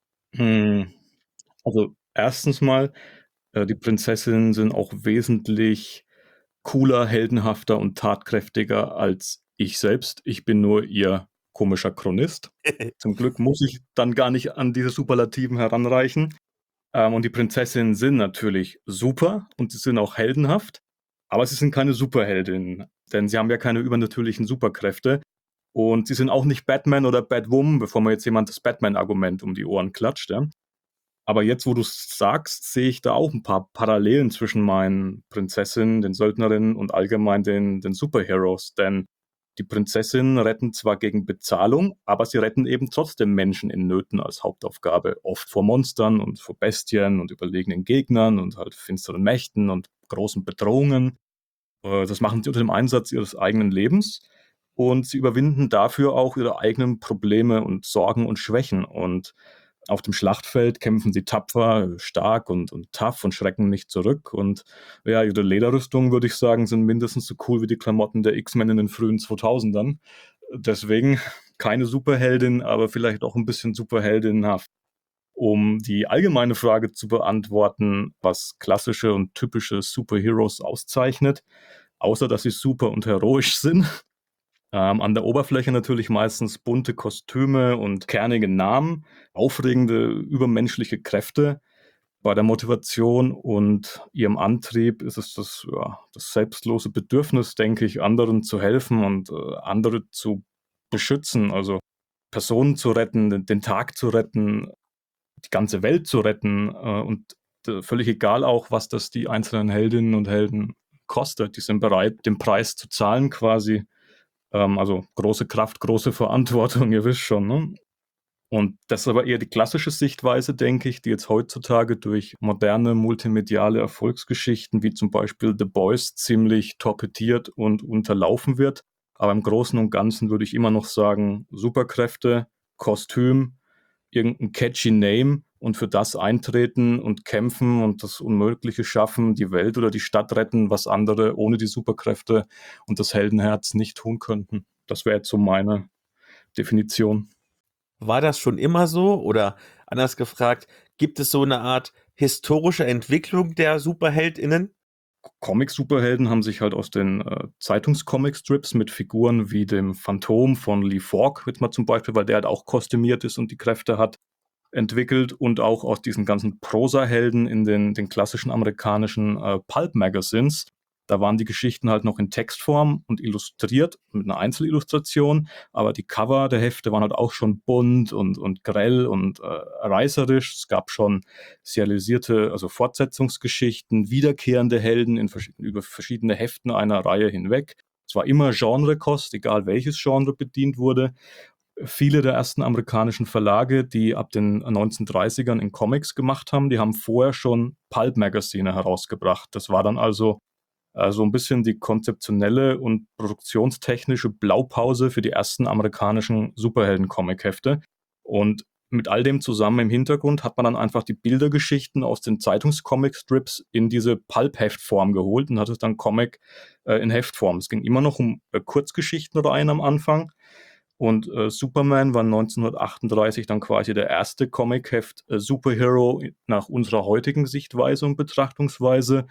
A: Also erstens mal, die Prinzessinnen sind auch wesentlich cooler, heldenhafter und tatkräftiger als ich selbst. Ich bin nur ihr komischer Chronist. Zum Glück muss ich dann gar nicht an diese Superlativen heranreichen. Und die Prinzessinnen sind natürlich super und sie sind auch heldenhaft, aber sie sind keine Superheldinnen, denn sie haben ja keine übernatürlichen Superkräfte. Und sie sind auch nicht Batman oder Batwoman, bevor mir jetzt jemand das Batman-Argument um die Ohren klatscht. Ja? Aber jetzt, wo du es sagst, sehe ich da auch ein paar Parallelen zwischen meinen Prinzessinnen, den Söldnerinnen und allgemein den Superheroes. Denn die Prinzessinnen retten zwar gegen Bezahlung, aber sie retten eben trotzdem Menschen in Nöten als Hauptaufgabe. Oft vor Monstern und vor Bestien und überlegenen Gegnern und halt finsteren Mächten und großen Bedrohungen. Das machen sie unter dem Einsatz ihres eigenen Lebens. Und sie überwinden dafür auch ihre eigenen Probleme und Sorgen und Schwächen. Und Auf dem Schlachtfeld kämpfen sie tapfer, stark und tough und schrecken nicht zurück. Und ja, ihre Lederrüstungen, würde ich sagen, sind mindestens so cool wie die Klamotten der X-Men in den frühen 2000ern. Deswegen keine Superheldin, aber vielleicht auch ein bisschen superheldinnenhaft. Um die allgemeine Frage zu beantworten, was klassische und typische Superheroes auszeichnet, außer dass sie super und heroisch sind. An der Oberfläche natürlich meistens bunte Kostüme und kernige Namen, aufregende übermenschliche Kräfte. Bei der Motivation und ihrem Antrieb ist es das selbstlose Bedürfnis, denke ich, anderen zu helfen und andere zu beschützen, also Personen zu retten, den Tag zu retten, die ganze Welt zu retten und völlig egal auch, was das die einzelnen Heldinnen und Helden kostet. Die sind bereit, den Preis zu zahlen quasi. Also große Kraft, große Verantwortung, ihr wisst schon. Ne? Und das ist aber eher die klassische Sichtweise, denke ich, die jetzt heutzutage durch moderne multimediale Erfolgsgeschichten wie zum Beispiel The Boys ziemlich torpediert und unterlaufen wird. Aber im Großen und Ganzen würde ich immer noch sagen, Superkräfte, Kostüm, irgendein catchy Name und für das eintreten und kämpfen und das Unmögliche schaffen, die Welt oder die Stadt retten, was andere ohne die Superkräfte und das Heldenherz nicht tun könnten. Das wäre jetzt so meine Definition.
B: War das schon immer so? Oder anders gefragt, gibt es so eine Art historische Entwicklung der SuperheldInnen?
A: Comic-Superhelden haben sich halt aus den Zeitungscomic-Strips mit Figuren wie dem Phantom von Lee Falk, jetzt mal zum Beispiel, weil der halt auch kostümiert ist und die Kräfte hat, entwickelt und auch aus diesen ganzen Prosa-Helden in den klassischen amerikanischen Pulp-Magazines. Da waren die Geschichten halt noch in Textform und illustriert mit einer Einzelillustration, aber die Cover der Hefte waren halt auch schon bunt und grell und reißerisch. Es gab schon serialisierte, also Fortsetzungsgeschichten, wiederkehrende Helden über verschiedene Heften einer Reihe hinweg. Es war immer Genrekost, egal welches Genre bedient wurde. Viele der ersten amerikanischen Verlage, die ab den 1930ern in Comics gemacht haben, die haben vorher schon Pulp-Magazine herausgebracht. Das war dann also so ein bisschen die konzeptionelle und produktionstechnische Blaupause für die ersten amerikanischen Superhelden-Comic-Hefte. Und mit all dem zusammen im Hintergrund hat man dann einfach die Bildergeschichten aus den Zeitungscomic-Strips in diese Pulp-Heftform geholt und hat es dann Comic in Heftform. Es ging immer noch um Kurzgeschichtenreihen am Anfang. Und Superman war 1938 dann quasi der erste Comic-Heft Superhero nach unserer heutigen Sichtweise und Betrachtungsweise.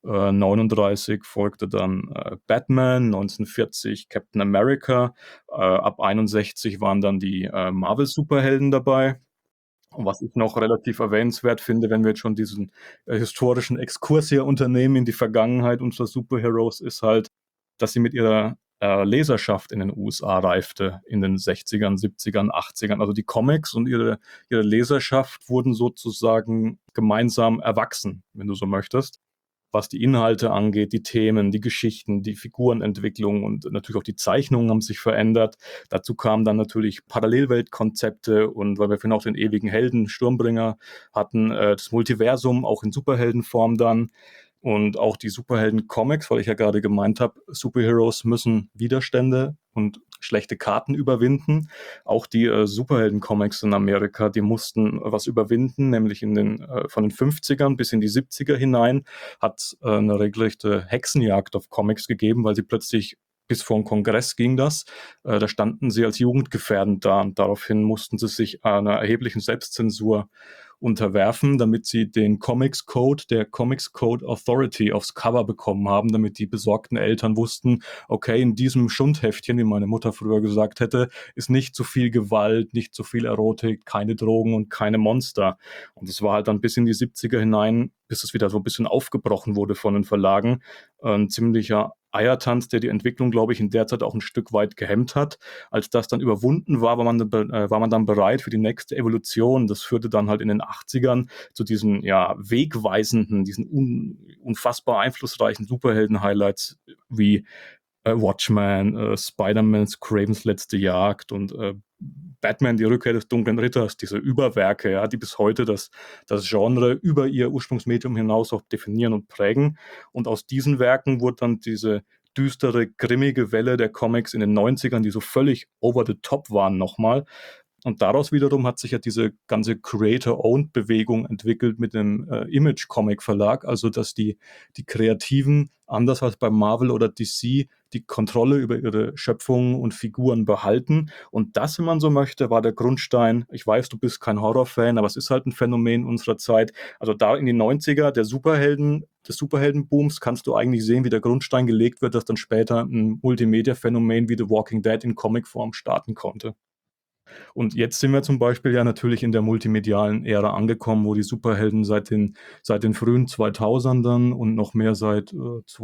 A: 39 folgte dann Batman, 1940 Captain America, ab 61 waren dann die Marvel-Superhelden dabei. Und was ich noch relativ erwähnenswert finde, wenn wir jetzt schon diesen historischen Exkurs hier unternehmen in die Vergangenheit unserer Superheroes, ist halt, dass sie mit ihrer Leserschaft in den USA reifte in den 60ern, 70ern, 80ern. Also die Comics und ihre Leserschaft wurden sozusagen gemeinsam erwachsen, wenn du so möchtest, was die Inhalte angeht, die Themen, die Geschichten, die Figurenentwicklung und natürlich auch die Zeichnungen haben sich verändert. Dazu kamen dann natürlich Parallelweltkonzepte und weil wir vorhin auch den ewigen Helden, Sturmbringer hatten, das Multiversum auch in Superheldenform dann. Und auch die Superhelden-Comics, weil ich ja gerade gemeint habe, Superheroes müssen Widerstände und schlechte Karten überwinden. Auch die Superhelden-Comics in Amerika, die mussten was überwinden, nämlich von den 50ern bis in die 70er hinein hat eine regelrechte Hexenjagd auf Comics gegeben, weil sie plötzlich bis vor den Kongress ging das. Da standen sie als jugendgefährdend da und daraufhin mussten sie sich einer erheblichen Selbstzensur unterwerfen, damit sie den Comics Code der Comics Code Authority aufs Cover bekommen haben, damit die besorgten Eltern wussten, okay, in diesem Schundheftchen, wie meine Mutter früher gesagt hätte, ist nicht zu viel Gewalt, nicht zu viel Erotik, keine Drogen und keine Monster. Und es war halt dann bis in die 70er hinein, bis es wieder so ein bisschen aufgebrochen wurde von den Verlagen, ein ziemlicher Eiertanz, der die Entwicklung, glaube ich, in der Zeit auch ein Stück weit gehemmt hat. Als das dann überwunden war, war man dann bereit für die nächste Evolution. Das führte dann halt in den 80ern zu diesen wegweisenden, diesen unfassbar einflussreichen Superhelden-Highlights wie Watchmen, Spider-Man's Cravens letzte Jagd und Batman, die Rückkehr des dunklen Ritters, diese Überwerke, ja, die bis heute das Genre über ihr Ursprungsmedium hinaus auch definieren und prägen. Und aus diesen Werken wurde dann diese düstere, grimmige Welle der Comics in den 90ern, die so völlig over the top waren nochmal, Und daraus wiederum hat sich ja diese ganze Creator-Owned-Bewegung entwickelt mit dem Image-Comic-Verlag, also dass die Kreativen, anders als bei Marvel oder DC, die Kontrolle über ihre Schöpfungen und Figuren behalten. Und das, wenn man so möchte, war der Grundstein. Ich weiß, du bist kein Horrorfan, aber es ist halt ein Phänomen unserer Zeit. Also da in die 90er des Superheldenbooms kannst du eigentlich sehen, wie der Grundstein gelegt wird, dass dann später ein Multimedia-Phänomen wie The Walking Dead in Comicform starten konnte. Und jetzt sind wir zum Beispiel ja natürlich in der multimedialen Ära angekommen, wo die Superhelden seit den frühen 2000ern und noch mehr seit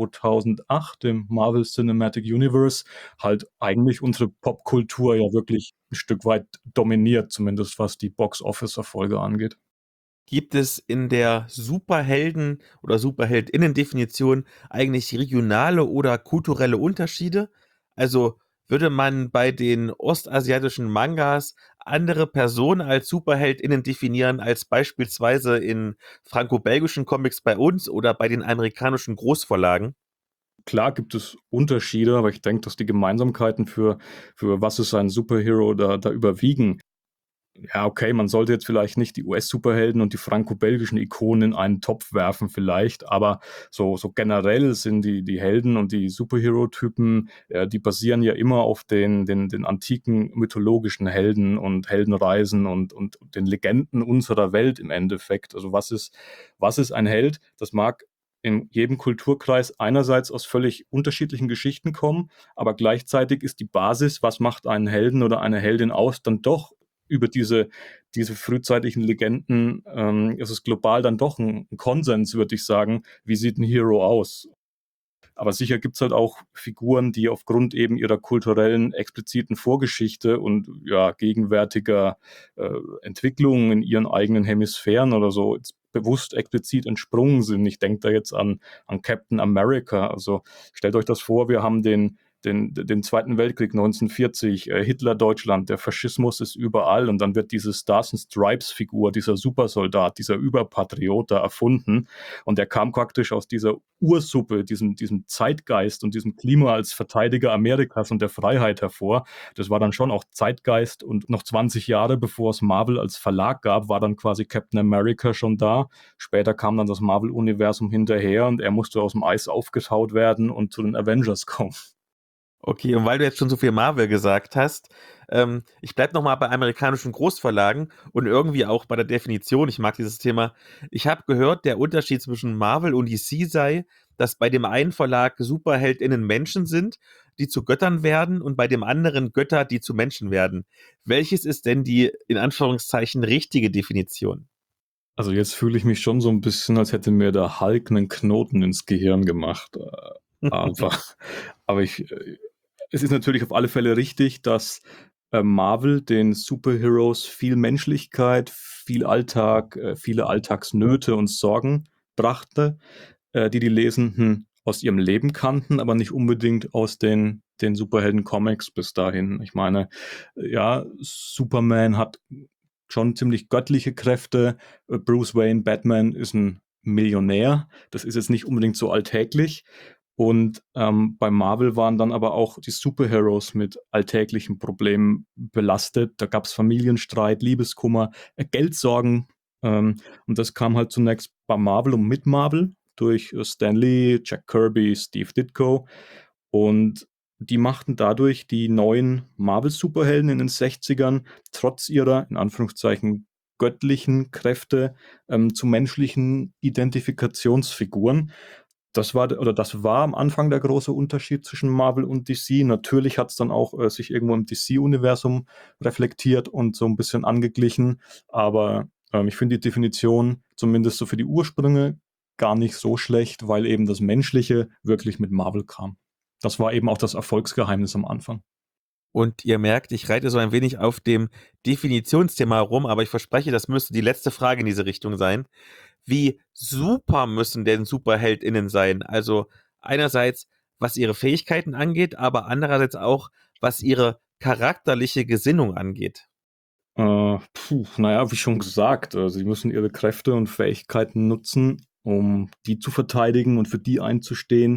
A: 2008 im Marvel Cinematic Universe halt eigentlich unsere Popkultur ja wirklich ein Stück weit dominiert, zumindest was die Box-Office-Erfolge angeht.
B: Gibt es in der Superhelden- oder Superheldinnen-Definition eigentlich regionale oder kulturelle Unterschiede? Also würde man bei den ostasiatischen Mangas andere Personen als Superheldinnen definieren als beispielsweise in franco-belgischen Comics bei uns oder bei den amerikanischen Großverlagen?
A: Klar gibt es Unterschiede, aber ich denke, dass die Gemeinsamkeiten für was ist ein Superhero da überwiegen. Ja, okay, man sollte jetzt vielleicht nicht die US-Superhelden und die franco-belgischen Ikonen in einen Topf werfen vielleicht, aber so generell sind die Helden und die Superhero-Typen, die basieren ja immer auf den antiken mythologischen Helden und Heldenreisen und den Legenden unserer Welt im Endeffekt. Also was ist ein Held? Das mag in jedem Kulturkreis einerseits aus völlig unterschiedlichen Geschichten kommen, aber gleichzeitig ist die Basis, was macht einen Helden oder eine Heldin aus, dann doch über diese frühzeitlichen Legenden ist es global dann doch ein Konsens, würde ich sagen. Wie sieht ein Hero aus? Aber sicher gibt es halt auch Figuren, die aufgrund eben ihrer kulturellen, expliziten Vorgeschichte und ja, gegenwärtiger Entwicklungen in ihren eigenen Hemisphären oder so jetzt bewusst explizit entsprungen sind. Ich denke da jetzt an Captain America. Also stellt euch das vor, wir haben den Zweiten Weltkrieg 1940, Hitler-Deutschland, der Faschismus ist überall und dann wird diese Stars-and-Stripes-Figur, dieser Supersoldat, dieser Überpatriot da erfunden und der kam praktisch aus dieser Ursuppe, diesem Zeitgeist und diesem Klima als Verteidiger Amerikas und der Freiheit hervor. Das war dann schon auch Zeitgeist und noch 20 Jahre bevor es Marvel als Verlag gab, war dann quasi Captain America schon da. Später kam dann das Marvel-Universum hinterher und er musste aus dem Eis aufgetaut werden und zu den Avengers kommen.
B: Okay, und weil du jetzt schon so viel Marvel gesagt hast, ich bleib noch mal bei amerikanischen Großverlagen und irgendwie auch bei der Definition, ich mag dieses Thema. Ich habe gehört, der Unterschied zwischen Marvel und DC sei, dass bei dem einen Verlag SuperheldInnen Menschen sind, die zu Göttern werden und bei dem anderen Götter, die zu Menschen werden. Welches ist denn die, in Anführungszeichen, richtige Definition?
A: Also jetzt fühle ich mich schon so ein bisschen, als hätte mir der Hulk einen Knoten ins Gehirn gemacht. Aber, aber es ist natürlich auf alle Fälle richtig, dass Marvel den Superheroes viel Menschlichkeit, viel Alltag, viele Alltagsnöte und Sorgen brachte, die Lesenden aus ihrem Leben kannten, aber nicht unbedingt aus den Superhelden-Comics bis dahin. Ich meine, ja, Superman hat schon ziemlich göttliche Kräfte. Bruce Wayne, Batman ist ein Millionär. Das ist jetzt nicht unbedingt so alltäglich. Und bei Marvel waren dann aber auch die Superheroes mit alltäglichen Problemen belastet. Da gab es Familienstreit, Liebeskummer, Geldsorgen. Und das kam halt zunächst bei Marvel und mit Marvel durch Stan Lee, Jack Kirby, Steve Ditko. Und die machten dadurch die neuen Marvel-Superhelden in den 60ern trotz ihrer, in Anführungszeichen, göttlichen Kräfte zu menschlichen Identifikationsfiguren. Das war am Anfang der große Unterschied zwischen Marvel und DC. Natürlich hat es dann auch sich irgendwo im DC-Universum reflektiert und so ein bisschen angeglichen. Aber ich finde die Definition, zumindest so für die Ursprünge, gar nicht so schlecht, weil eben das Menschliche wirklich mit Marvel kam. Das war eben auch das Erfolgsgeheimnis am Anfang.
B: Und ihr merkt, ich reite so ein wenig auf dem Definitionsthema rum, aber ich verspreche, das müsste die letzte Frage in diese Richtung sein. Wie super müssen denn SuperheldInnen sein? Also einerseits, was ihre Fähigkeiten angeht, aber andererseits auch, was ihre charakterliche Gesinnung angeht.
A: Naja, wie schon gesagt, sie müssen ihre Kräfte und Fähigkeiten nutzen, um die zu verteidigen und für die einzustehen,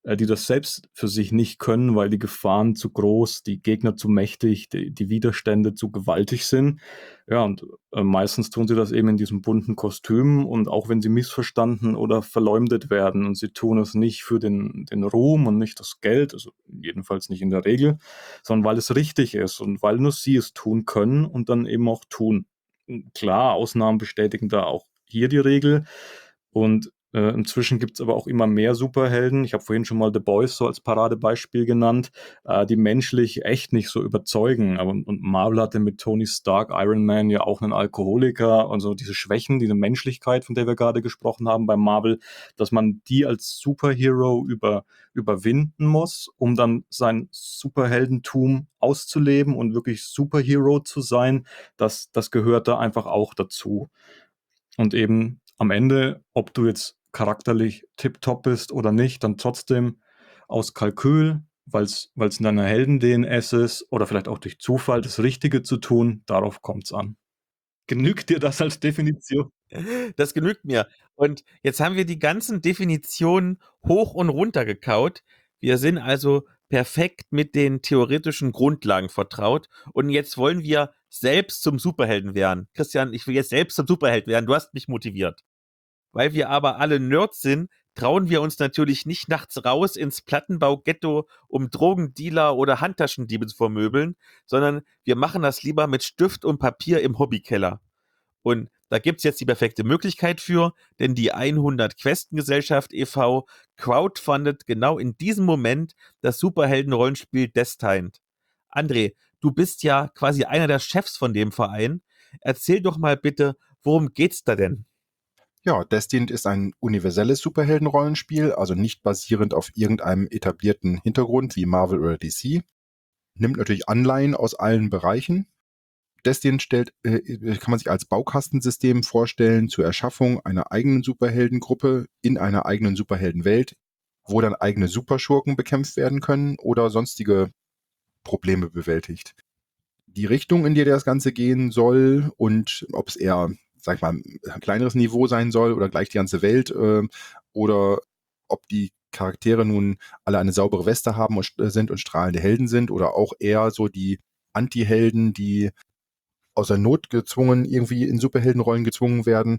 A: die das selbst für sich nicht können, weil die Gefahren zu groß, die Gegner zu mächtig, die Widerstände zu gewaltig sind. Ja, und meistens tun sie das eben in diesem bunten Kostüm, und auch wenn sie missverstanden oder verleumdet werden, und sie tun es nicht für den Ruhm und nicht das Geld, also jedenfalls nicht in der Regel, sondern weil es richtig ist und weil nur sie es tun können und dann eben auch tun. Klar, Ausnahmen bestätigen da auch hier die Regel, und inzwischen gibt es aber auch immer mehr Superhelden. Ich habe vorhin schon mal The Boys so als Paradebeispiel genannt, die menschlich echt nicht so überzeugen. Und Marvel hatte mit Tony Stark, Iron Man, ja auch einen Alkoholiker, und so diese Schwächen, diese Menschlichkeit, von der wir gerade gesprochen haben bei Marvel, dass man die als Superhero überwinden muss, um dann sein Superheldentum auszuleben und wirklich Superhero zu sein. Das gehört da einfach auch dazu. Und eben am Ende, ob du jetzt charakterlich tipptopp bist oder nicht, dann trotzdem aus Kalkül, weil es in deiner Helden-DNS ist, oder vielleicht auch durch Zufall das Richtige zu tun, darauf kommt es an. Genügt dir das als Definition?
B: Das genügt mir. Und jetzt haben wir die ganzen Definitionen hoch und runter gekaut. Wir sind also perfekt mit den theoretischen Grundlagen vertraut. Und jetzt wollen wir selbst zum Superhelden werden. Christian, ich will jetzt selbst zum Superheld werden. Du hast mich motiviert. Weil wir aber alle Nerds sind, trauen wir uns natürlich nicht nachts raus ins Plattenbau-Ghetto, um Drogendealer oder Handtaschendiebe zu vermöbeln, sondern wir machen das lieber mit Stift und Papier im Hobbykeller. Und da gibt es jetzt die perfekte Möglichkeit für, denn die 100 Questengesellschaft e.V. crowdfundet genau in diesem Moment das Superhelden-Rollenspiel Destined. André, du bist ja quasi einer der Chefs von dem Verein. Erzähl doch mal bitte, worum geht's da denn?
C: Ja, Destined ist ein universelles Superhelden-Rollenspiel, also nicht basierend auf irgendeinem etablierten Hintergrund wie Marvel oder DC. Nimmt natürlich Anleihen aus allen Bereichen. Destined kann man sich als Baukastensystem vorstellen zur Erschaffung einer eigenen Superheldengruppe in einer eigenen Superheldenwelt, wo dann eigene Superschurken bekämpft werden können oder sonstige Probleme bewältigt. Die Richtung, in die das Ganze gehen soll und ob es eher, sag ich mal, ein kleineres Niveau sein soll oder gleich die ganze Welt oder ob die Charaktere nun alle eine saubere Weste haben und sind und strahlende Helden sind oder auch eher so die Anti-Helden, die aus der Not gezwungen, irgendwie in Superheldenrollen gezwungen werden,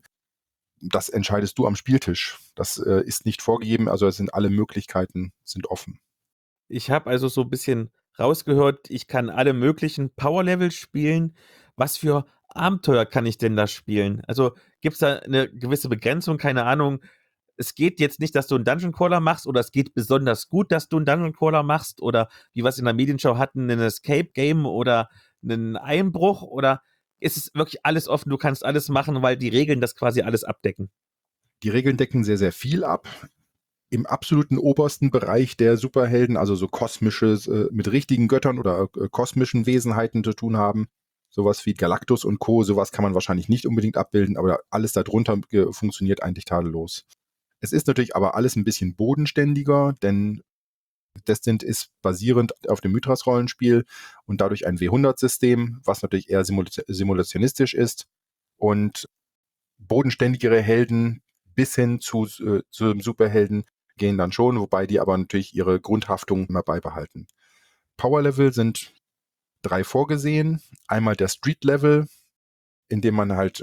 C: das entscheidest du am Spieltisch. Das ist nicht vorgegeben, also es sind alle Möglichkeiten sind offen.
B: Ich habe also so ein bisschen rausgehört, ich kann alle möglichen Power-Levels spielen. Was für Abenteuer kann ich denn da spielen? Also gibt es da eine gewisse Begrenzung? Keine Ahnung. Es geht jetzt nicht, dass du einen Dungeon Crawler machst, oder es geht besonders gut, dass du einen Dungeon Crawler machst, oder wie wir es in der Medienschau hatten, ein Escape Game oder einen Einbruch, oder ist es wirklich alles offen, du kannst alles machen, weil die Regeln das quasi alles abdecken?
C: Die Regeln decken sehr, sehr viel ab. Im absoluten obersten Bereich der Superhelden, also so kosmisches, mit richtigen Göttern oder kosmischen Wesenheiten zu tun haben, sowas wie Galactus und Co., sowas kann man wahrscheinlich nicht unbedingt abbilden, aber alles darunter funktioniert eigentlich tadellos. Es ist natürlich aber alles ein bisschen bodenständiger, denn Destined ist basierend auf dem Mythras-Rollenspiel und dadurch ein W100-System, was natürlich eher simulationistisch ist, und bodenständigere Helden bis hin zu Superhelden gehen dann schon, wobei die aber natürlich ihre Grundhaftung immer beibehalten. Power-Level sind 3 vorgesehen. Einmal der Street-Level, in dem man halt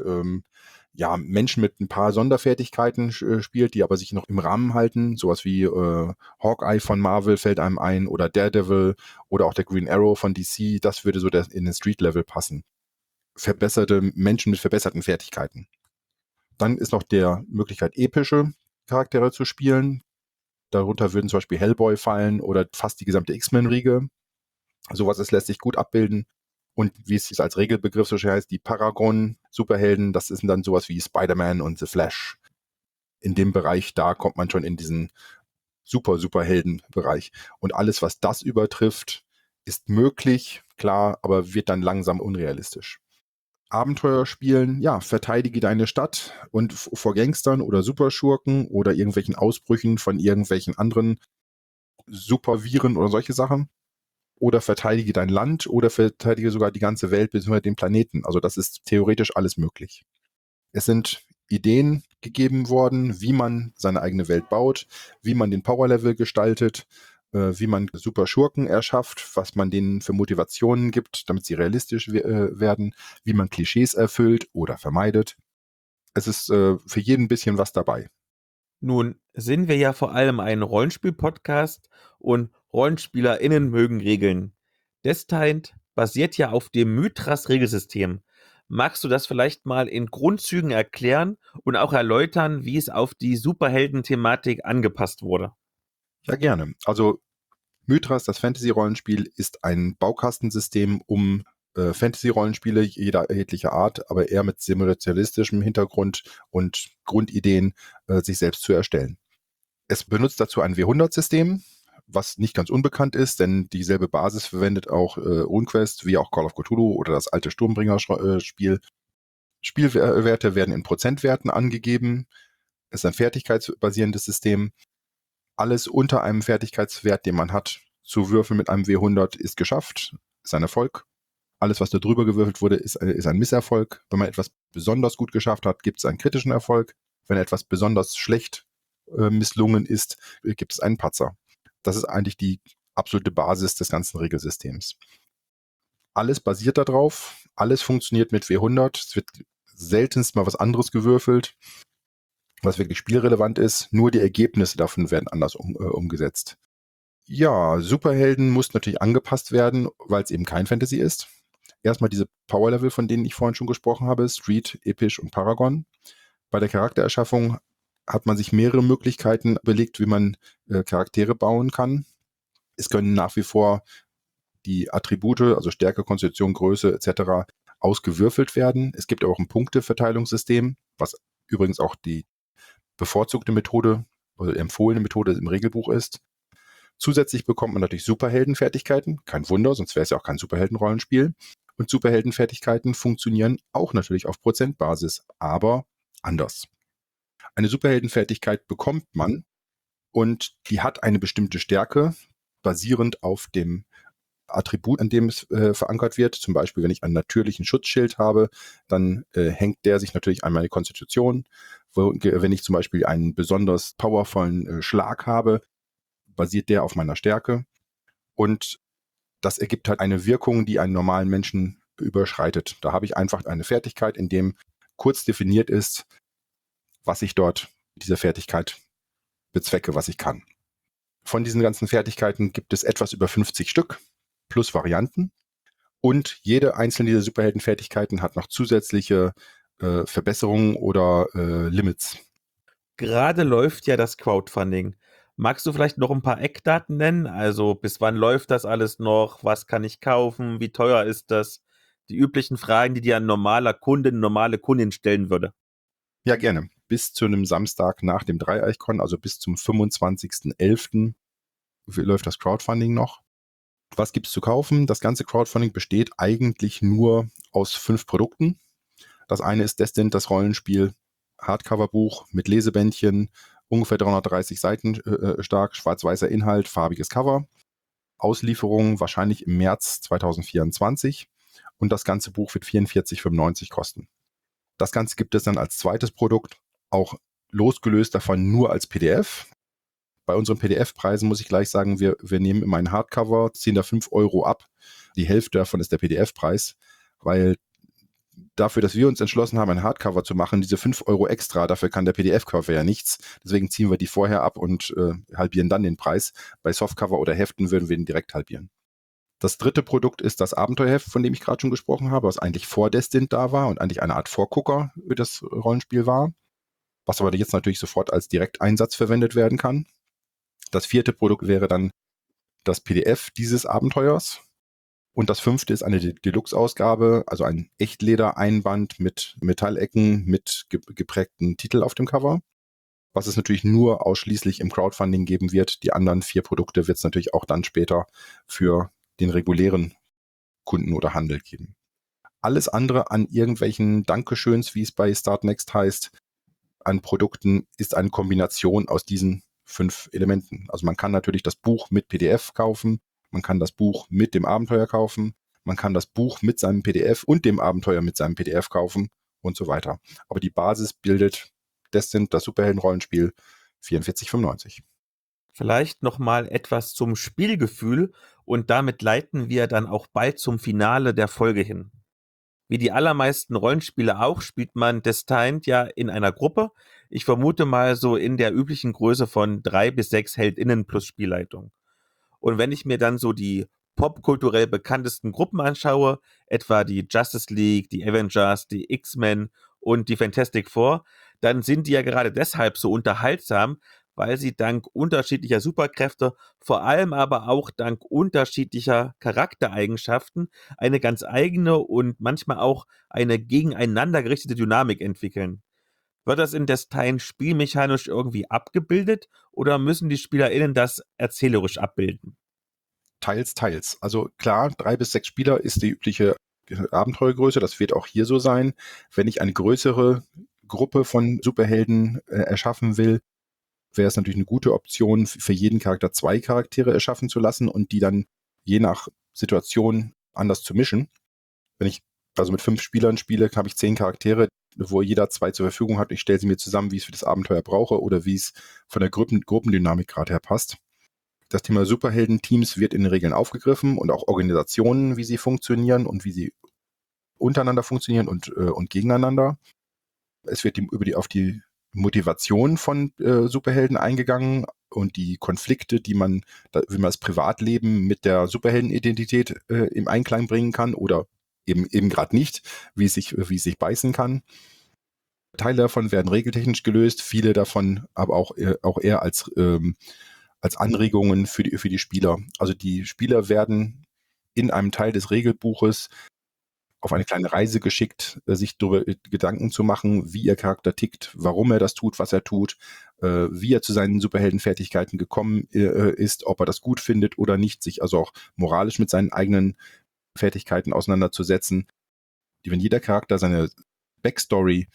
C: Menschen mit ein paar Sonderfertigkeiten spielt, die aber sich noch im Rahmen halten. Sowas wie Hawkeye von Marvel fällt einem ein oder Daredevil oder auch der Green Arrow von DC. Das würde so in den Street-Level passen. Verbesserte Menschen mit verbesserten Fertigkeiten. Dann ist noch der Möglichkeit, epische Charaktere zu spielen. Darunter würden zum Beispiel Hellboy fallen oder fast die gesamte X-Men-Riege. Sowas lässt sich gut abbilden. Und wie es als Regelbegriff so schön heißt, die Paragon-Superhelden, das ist dann sowas wie Spider-Man und The Flash. In dem Bereich, da kommt man schon in diesen Superhelden-Bereich. Und alles, was das übertrifft, ist möglich, klar, aber wird dann langsam unrealistisch. Abenteuer spielen, ja, verteidige deine Stadt und vor Gangstern oder Superschurken oder irgendwelchen Ausbrüchen von irgendwelchen anderen Superviren oder solche Sachen. Oder verteidige dein Land oder verteidige sogar die ganze Welt bzw. den Planeten. Also das ist theoretisch alles möglich. Es sind Ideen, gegeben worden, wie man seine eigene Welt baut, wie man den Power-Level gestaltet, wie man super Schurken erschafft, was man denen für Motivationen gibt, damit sie realistisch werden, wie man Klischees erfüllt oder vermeidet. Es ist für jeden ein bisschen was dabei.
B: Nun sind wir ja vor allem ein Rollenspiel-Podcast und RollenspielerInnen mögen Regeln. Deshalb basiert ja auf dem Mythras-Regelsystem. Magst du das vielleicht mal in Grundzügen erklären und auch erläutern, wie es auf die Superhelden-Thematik angepasst wurde?
C: Ja, gerne. Also Mythras, das Fantasy-Rollenspiel, ist ein Baukastensystem, um Fantasy-Rollenspiele jeglicher Art, aber eher mit simulationistischem Hintergrund und Grundideen sich selbst zu erstellen. Es benutzt dazu ein W100-System, was nicht ganz unbekannt ist, denn dieselbe Basis verwendet auch RuneQuest wie auch Call of Cthulhu oder das alte Sturmbringer-Spiel. Spielwerte werden in Prozentwerten angegeben. Es ist ein fertigkeitsbasierendes System. Alles unter einem Fertigkeitswert, den man hat, zu würfeln mit einem W100 ist geschafft, ist ein Erfolg. Alles, was da drüber gewürfelt wurde, ist ein Misserfolg. Wenn man etwas besonders gut geschafft hat, gibt es einen kritischen Erfolg. Wenn etwas besonders schlecht misslungen ist, gibt es einen Patzer. Das ist eigentlich die absolute Basis des ganzen Regelsystems. Alles basiert darauf, alles funktioniert mit W100. Es wird seltenst mal was anderes gewürfelt, was wirklich spielrelevant ist. Nur die Ergebnisse davon werden anders umgesetzt. Ja, Superhelden muss natürlich angepasst werden, weil es eben kein Fantasy ist. Erstmal diese Power-Level, von denen ich vorhin schon gesprochen habe, Street, Episch und Paragon. Bei der Charaktererschaffung hat man sich mehrere Möglichkeiten überlegt, wie man Charaktere bauen kann. Es können nach wie vor die Attribute, also Stärke, Konstitution, Größe etc. ausgewürfelt werden. Es gibt aber auch ein Punkteverteilungssystem, was übrigens auch die bevorzugte Methode oder empfohlene Methode im Regelbuch ist. Zusätzlich bekommt man natürlich Superheldenfertigkeiten. Kein Wunder, sonst wäre es ja auch kein Superheldenrollenspiel. Und Superheldenfertigkeiten funktionieren auch natürlich auf Prozentbasis, aber anders. Eine Superheldenfertigkeit bekommt man und die hat eine bestimmte Stärke, basierend auf dem Attribut, an dem es verankert wird. Zum Beispiel, wenn ich einen natürlichen Schutzschild habe, dann hängt der sich natürlich an meine Konstitution. Wenn ich zum Beispiel einen besonders powervollen Schlag habe, basiert der auf meiner Stärke. Und das ergibt halt eine Wirkung, die einen normalen Menschen überschreitet. Da habe ich einfach eine Fertigkeit, in dem kurz definiert ist, was ich dort mit dieser Fertigkeit bezwecke, was ich kann. Von diesen ganzen Fertigkeiten gibt es etwas über 50 Stück plus Varianten. Und jede einzelne dieser Superheldenfertigkeiten hat noch zusätzliche Verbesserungen oder Limits.
B: Gerade läuft ja das Crowdfunding. Magst du vielleicht noch ein paar Eckdaten nennen? Also bis wann läuft das alles noch? Was kann ich kaufen? Wie teuer ist das? Die üblichen Fragen, die dir ein normaler Kunde, eine normale Kundin stellen würde.
C: Ja, gerne. Bis zu einem Samstag nach dem Dreieichkon, also bis zum 25.11. läuft das Crowdfunding noch. Was gibt's zu kaufen? Das ganze Crowdfunding besteht eigentlich nur aus 5 Produkten. Das eine ist Destined, das Rollenspiel, Hardcover-Buch mit Lesebändchen, ungefähr 330 Seiten stark, schwarz-weißer Inhalt, farbiges Cover. Auslieferung wahrscheinlich im März 2024 und das ganze Buch wird 44,95 kosten. Das Ganze gibt es dann als zweites Produkt, auch losgelöst davon nur als PDF. Bei unseren PDF-Preisen muss ich gleich sagen, wir nehmen immer ein Hardcover, ziehen da 5 Euro ab. Die Hälfte davon ist der PDF-Preis, weil dafür, dass wir uns entschlossen haben, ein Hardcover zu machen, diese 5 Euro extra, dafür kann der PDF-Cover ja nichts. Deswegen ziehen wir die vorher ab und halbieren dann den Preis. Bei Softcover oder Heften würden wir den direkt halbieren. Das dritte Produkt ist das Abenteuerheft, von dem ich gerade schon gesprochen habe, was eigentlich vor Destined da war und eigentlich eine Art Vorgucker für das Rollenspiel war, was aber jetzt natürlich sofort als Direkteinsatz verwendet werden kann. Das vierte Produkt wäre dann das PDF dieses Abenteuers. Und das fünfte ist eine Deluxe-Ausgabe, also ein Echtleder-Einband mit Metallecken, mit geprägten Titel auf dem Cover, was es natürlich nur ausschließlich im Crowdfunding geben wird. Die anderen 4 Produkte wird es natürlich auch dann später für den regulären Kunden oder Handel geben. Alles andere an irgendwelchen Dankeschöns, wie es bei Startnext heißt, an Produkten ist eine Kombination aus diesen 5 Elementen. Also man kann natürlich das Buch mit PDF kaufen, man kann das Buch mit dem Abenteuer kaufen, man kann das Buch mit seinem PDF und dem Abenteuer mit seinem PDF kaufen und so weiter. Aber die Basis bildet Destined, das Superhelden-Rollenspiel, 44,95.
B: Vielleicht nochmal etwas zum Spielgefühl und damit leiten wir dann auch bald zum Finale der Folge hin. Wie die allermeisten Rollenspiele auch, spielt man Destined ja in einer Gruppe. Ich vermute mal so in der üblichen Größe von 3 bis 6 HeldInnen plus Spielleitung. Und wenn ich mir dann so die popkulturell bekanntesten Gruppen anschaue, etwa die Justice League, die Avengers, die X-Men und die Fantastic Four, dann sind die ja gerade deshalb so unterhaltsam, weil sie dank unterschiedlicher Superkräfte, vor allem aber auch dank unterschiedlicher Charaktereigenschaften, eine ganz eigene und manchmal auch eine gegeneinander gerichtete Dynamik entwickeln. Wird das in Destined spielmechanisch irgendwie abgebildet oder müssen die SpielerInnen das erzählerisch abbilden?
C: Teils, teils. Also klar, 3 bis 6 Spieler ist die übliche Abenteuergröße. Das wird auch hier so sein. Wenn ich eine größere Gruppe von Superhelden erschaffen will, wäre es natürlich eine gute Option, für jeden Charakter 2 Charaktere erschaffen zu lassen und die dann je nach Situation anders zu mischen. Wenn ich also mit 5 Spielern spiele, habe ich 10 Charaktere, wo jeder 2 zur Verfügung hat. Ich stelle sie mir zusammen, wie ich es für das Abenteuer brauche oder wie es von der Gruppendynamik gerade her passt. Das Thema Superhelden-Teams wird in den Regeln aufgegriffen und auch Organisationen, wie sie funktionieren und wie sie untereinander funktionieren und gegeneinander. Es wird auf die Motivation von Superhelden eingegangen und die Konflikte, wie man das Privatleben mit der Superheldenidentität im Einklang bringen kann oder eben gerade nicht, wie es sich beißen kann. Teile davon werden regeltechnisch gelöst, viele davon aber auch eher als Anregungen für die Spieler. Also die Spieler werden in einem Teil des Regelbuches auf eine kleine Reise geschickt, sich darüber Gedanken zu machen, wie ihr Charakter tickt, warum er das tut, was er tut, wie er zu seinen Superheldenfertigkeiten gekommen ist, ob er das gut findet oder nicht, sich also auch moralisch mit seinen eigenen Fertigkeiten auseinanderzusetzen. Wenn jeder Charakter seine Backstory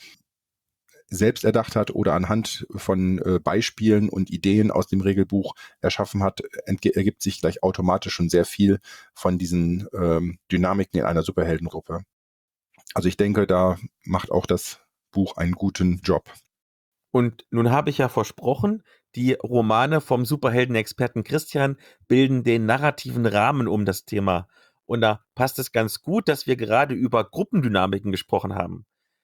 C: selbst erdacht hat oder anhand von Beispielen und Ideen aus dem Regelbuch erschaffen hat, ergibt sich gleich automatisch schon sehr viel von diesen Dynamiken in einer Superheldengruppe. Also ich denke, da macht auch das Buch einen guten Job.
B: Und nun habe ich ja versprochen, die Romane vom Superheldenexperten Christian bilden den narrativen Rahmen um das Thema. Und da passt es ganz gut, dass wir gerade über Gruppendynamiken gesprochen haben.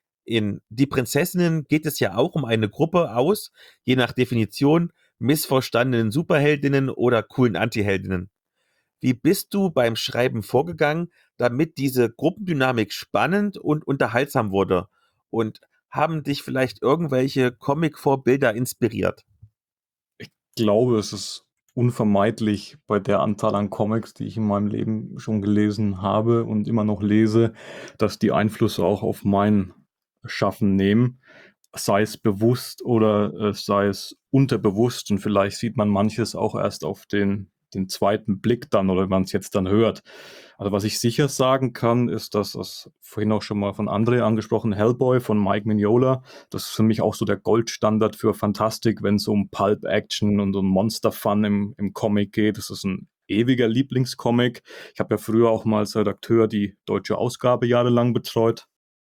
B: In Die Prinzessinnen geht es ja auch um eine Gruppe aus, je nach Definition, missverstandenen Superheldinnen oder coolen Antiheldinnen. Wie bist du beim Schreiben vorgegangen, damit diese Gruppendynamik spannend und unterhaltsam wurde? Und haben dich vielleicht irgendwelche Comic-Vorbilder inspiriert?
A: Ich glaube, es ist unvermeidlich bei der Anzahl an Comics, die ich in meinem Leben schon gelesen habe und immer noch lese, dass die Einflüsse auch auf mein Schaffen nehmen, sei es bewusst oder sei es unterbewusst, und vielleicht sieht man manches auch erst auf den zweiten Blick dann oder wenn man es jetzt dann hört. Also was ich sicher sagen kann, ist, dass das vorhin auch schon mal von André angesprochen, Hellboy von Mike Mignola, das ist für mich auch so der Goldstandard für Fantastik, wenn es um Pulp-Action und um Monster-Fun im Comic geht. Das ist ein ewiger Lieblingscomic. Ich habe ja früher auch mal als Redakteur die deutsche Ausgabe jahrelang betreut.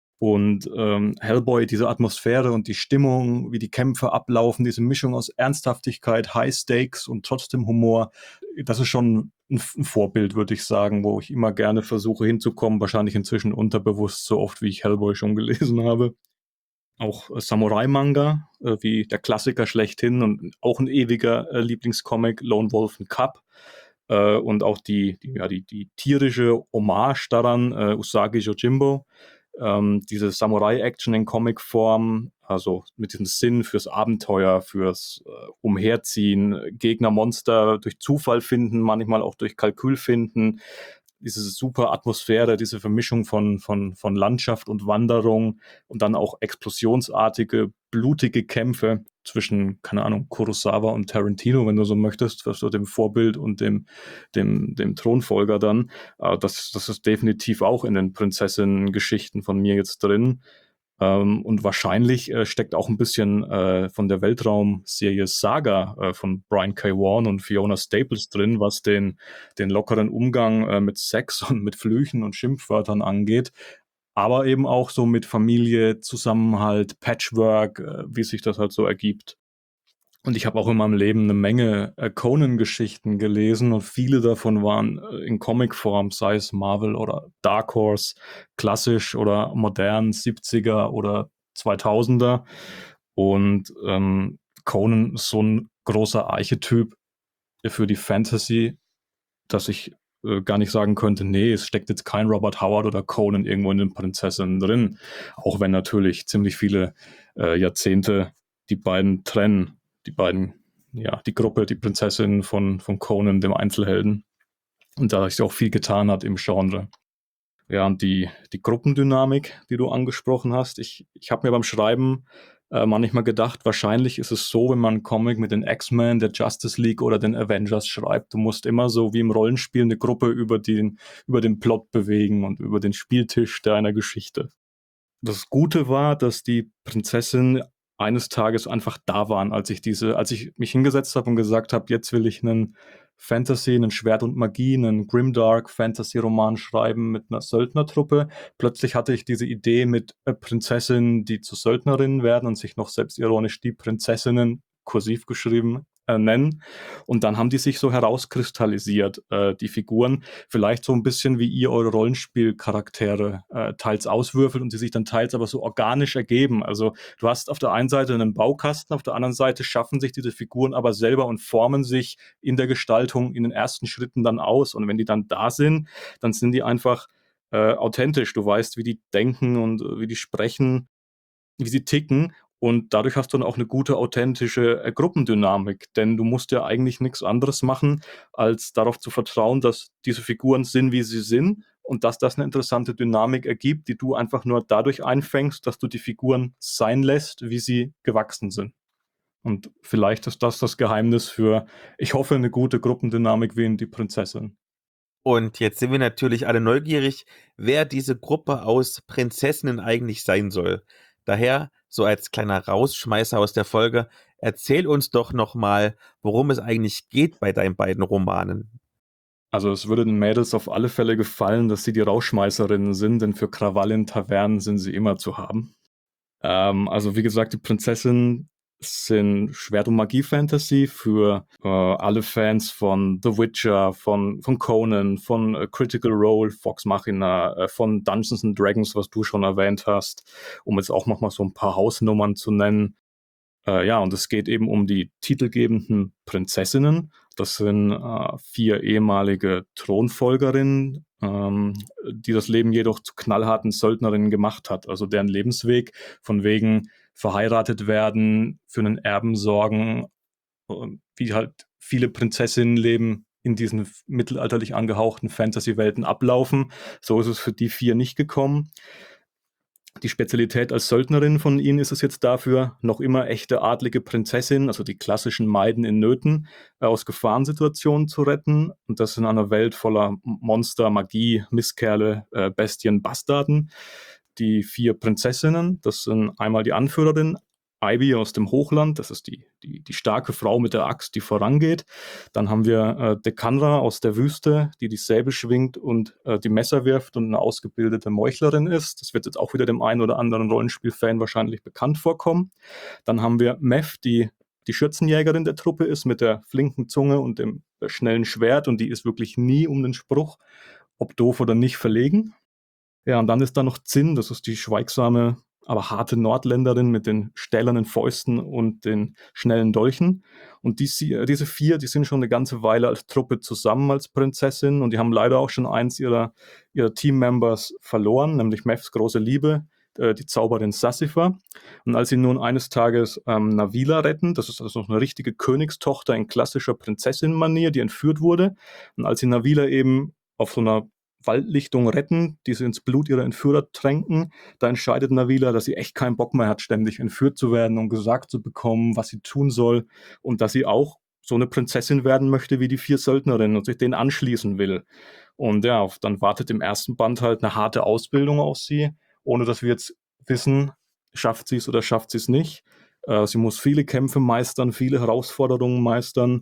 A: Und Hellboy, diese Atmosphäre und die Stimmung, wie die Kämpfe ablaufen, diese Mischung aus Ernsthaftigkeit, High Stakes und trotzdem Humor, das ist schon ein Vorbild, würde ich sagen, wo ich immer gerne versuche hinzukommen, wahrscheinlich inzwischen unterbewusst, so oft wie ich Hellboy schon gelesen habe. Auch Samurai-Manga, wie der Klassiker schlechthin und auch ein ewiger Lieblingscomic, Lone Wolf and Cub. Und auch die tierische Hommage daran, Usagi Yojimbo, diese Samurai-Action in Comicform, also mit diesem Sinn fürs Abenteuer, fürs Umherziehen, Gegner, Monster durch Zufall finden, manchmal auch durch Kalkül finden, diese super Atmosphäre, diese Vermischung von Landschaft und Wanderung und dann auch explosionsartige, blutige Kämpfe zwischen, keine Ahnung, Kurosawa und Tarantino, wenn du so möchtest, so dem Vorbild und dem Thronfolger dann. Das ist definitiv auch in den Prinzessinnen-Geschichten von mir jetzt drin. Und wahrscheinlich steckt auch ein bisschen von der Weltraumserie Saga von Brian K. Vaughan und Fiona Staples drin, was den lockeren Umgang mit Sex und mit Flüchen und Schimpfwörtern angeht. aber eben auch so mit Familie, Zusammenhalt, Patchwork, wie sich das halt so ergibt. Und ich habe auch in meinem Leben eine Menge Conan-Geschichten gelesen und viele davon waren in Comicform, sei es Marvel oder Dark Horse, klassisch oder modern, 70er oder 2000er. Und Conan ist so ein großer Archetyp für die Fantasy, dass ich gar nicht sagen könnte, nee, es steckt jetzt kein Robert Howard oder Conan irgendwo in den Prinzessinnen drin. Auch wenn natürlich ziemlich viele Jahrzehnte die beiden trennen. Die beiden, ja, die Gruppe, die Prinzessin von Conan, dem Einzelhelden. Und da sich auch viel getan hat im Genre. Ja, und die Gruppendynamik, die du angesprochen hast, ich habe mir beim Schreiben manchmal gedacht, wahrscheinlich ist es so, wenn man einen Comic mit den X-Men, der Justice League oder den Avengers schreibt, du musst immer so wie im Rollenspiel eine Gruppe über den Plot bewegen und über den Spieltisch einer Geschichte. Das Gute war, dass die Prinzessin eines Tages einfach da waren, als ich mich hingesetzt habe und gesagt habe, jetzt will ich einen Fantasy, einen Schwert und Magie, einen Grimdark Fantasy-Roman schreiben mit einer Söldnertruppe. Plötzlich hatte ich diese Idee mit Prinzessinnen, die zu Söldnerinnen werden und sich noch selbstironisch die Prinzessinnen, kursiv geschrieben, nennen. Und dann haben die sich so herauskristallisiert, die Figuren. Vielleicht so ein bisschen wie ihr eure Rollenspielcharaktere teils auswürfelt und sie sich dann teils aber so organisch ergeben. Also du hast auf der einen Seite einen Baukasten, auf der anderen Seite schaffen sich diese Figuren aber selber und formen sich in der Gestaltung in den ersten Schritten dann aus. Und wenn die dann da sind, dann sind die einfach authentisch. Du weißt, wie die denken und wie die sprechen, wie sie ticken. Und dadurch hast du dann auch eine gute, authentische Gruppendynamik. Denn du musst ja eigentlich nichts anderes machen, als darauf zu vertrauen, dass diese Figuren sind, wie sie sind und dass das eine interessante Dynamik ergibt, die du einfach nur dadurch einfängst, dass du die Figuren sein lässt, wie sie gewachsen sind. Und vielleicht ist das Geheimnis für, ich hoffe, eine gute Gruppendynamik wie in Die Prinzessin.
B: Und jetzt sind wir natürlich alle neugierig, wer diese Gruppe aus Prinzessinnen eigentlich sein soll. Daher, so als kleiner Rausschmeißer aus der Folge, erzähl uns doch nochmal, worum es eigentlich geht bei deinen beiden Romanen.
A: Also es würde den Mädels auf alle Fälle gefallen, dass sie die Rauschmeißerinnen sind, denn für Krawall in Tavernen sind sie immer zu haben. Also wie gesagt, die Prinzessinnen sind Schwert- und Magie-Fantasy für alle Fans von The Witcher, von Conan, von Critical Role, Vox Machina, von Dungeons and Dragons, was du schon erwähnt hast, um jetzt auch nochmal so ein paar Hausnummern zu nennen. Ja, und es geht eben um die titelgebenden Prinzessinnen. Das sind 4 ehemalige Thronfolgerinnen, die das Leben jedoch zu knallharten Söldnerinnen gemacht hat. Also deren Lebensweg von wegen verheiratet werden, für einen Erben sorgen, wie halt viele Prinzessinnenleben in diesen mittelalterlich angehauchten Fantasy-Welten ablaufen. So ist es für die 4 nicht gekommen. Die Spezialität als Söldnerin von ihnen ist es jetzt dafür, noch immer echte adlige Prinzessinnen, also die klassischen Maiden in Nöten, aus Gefahrensituationen zu retten. Und das in einer Welt voller Monster, Magie, Misskerle, Bestien, Bastarden. Die 4 Prinzessinnen, das sind einmal die Anführerin, Ivy aus dem Hochland, das ist die starke Frau mit der Axt, die vorangeht. Dann haben wir Dekanra aus der Wüste, die Säbel schwingt und die Messer wirft und eine ausgebildete Meuchlerin ist. Das wird jetzt auch wieder dem einen oder anderen Rollenspielfan wahrscheinlich bekannt vorkommen. Dann haben wir Mev, die Schürzenjägerin der Truppe ist, mit der flinken Zunge und dem schnellen Schwert, und die ist wirklich nie um den Spruch, ob doof oder nicht, verlegen. Ja, und dann ist da noch Zinn, das ist die schweigsame, aber harte Nordländerin mit den stählernen Fäusten und den schnellen Dolchen. Und diese 4, die sind schon eine ganze Weile als Truppe zusammen als Prinzessin, und die haben leider auch schon eins ihrer Teammembers verloren, nämlich Mevs große Liebe, die Zauberin Sassifa. Und als sie nun eines Tages Navila retten, das ist also eine richtige Königstochter in klassischer Prinzessin-Manier, die entführt wurde, und als sie Navila eben auf so einer Waldlichtung retten, die sie ins Blut ihrer Entführer tränken, da entscheidet Navila, dass sie echt keinen Bock mehr hat, ständig entführt zu werden und gesagt zu bekommen, was sie tun soll, und dass sie auch so eine Prinzessin werden möchte wie die 4 Söldnerinnen und sich denen anschließen will. Und ja, dann wartet im ersten Band halt eine harte Ausbildung auf sie, ohne dass wir jetzt wissen, schafft sie es oder schafft sie es nicht. Sie muss viele Kämpfe meistern, viele Herausforderungen meistern,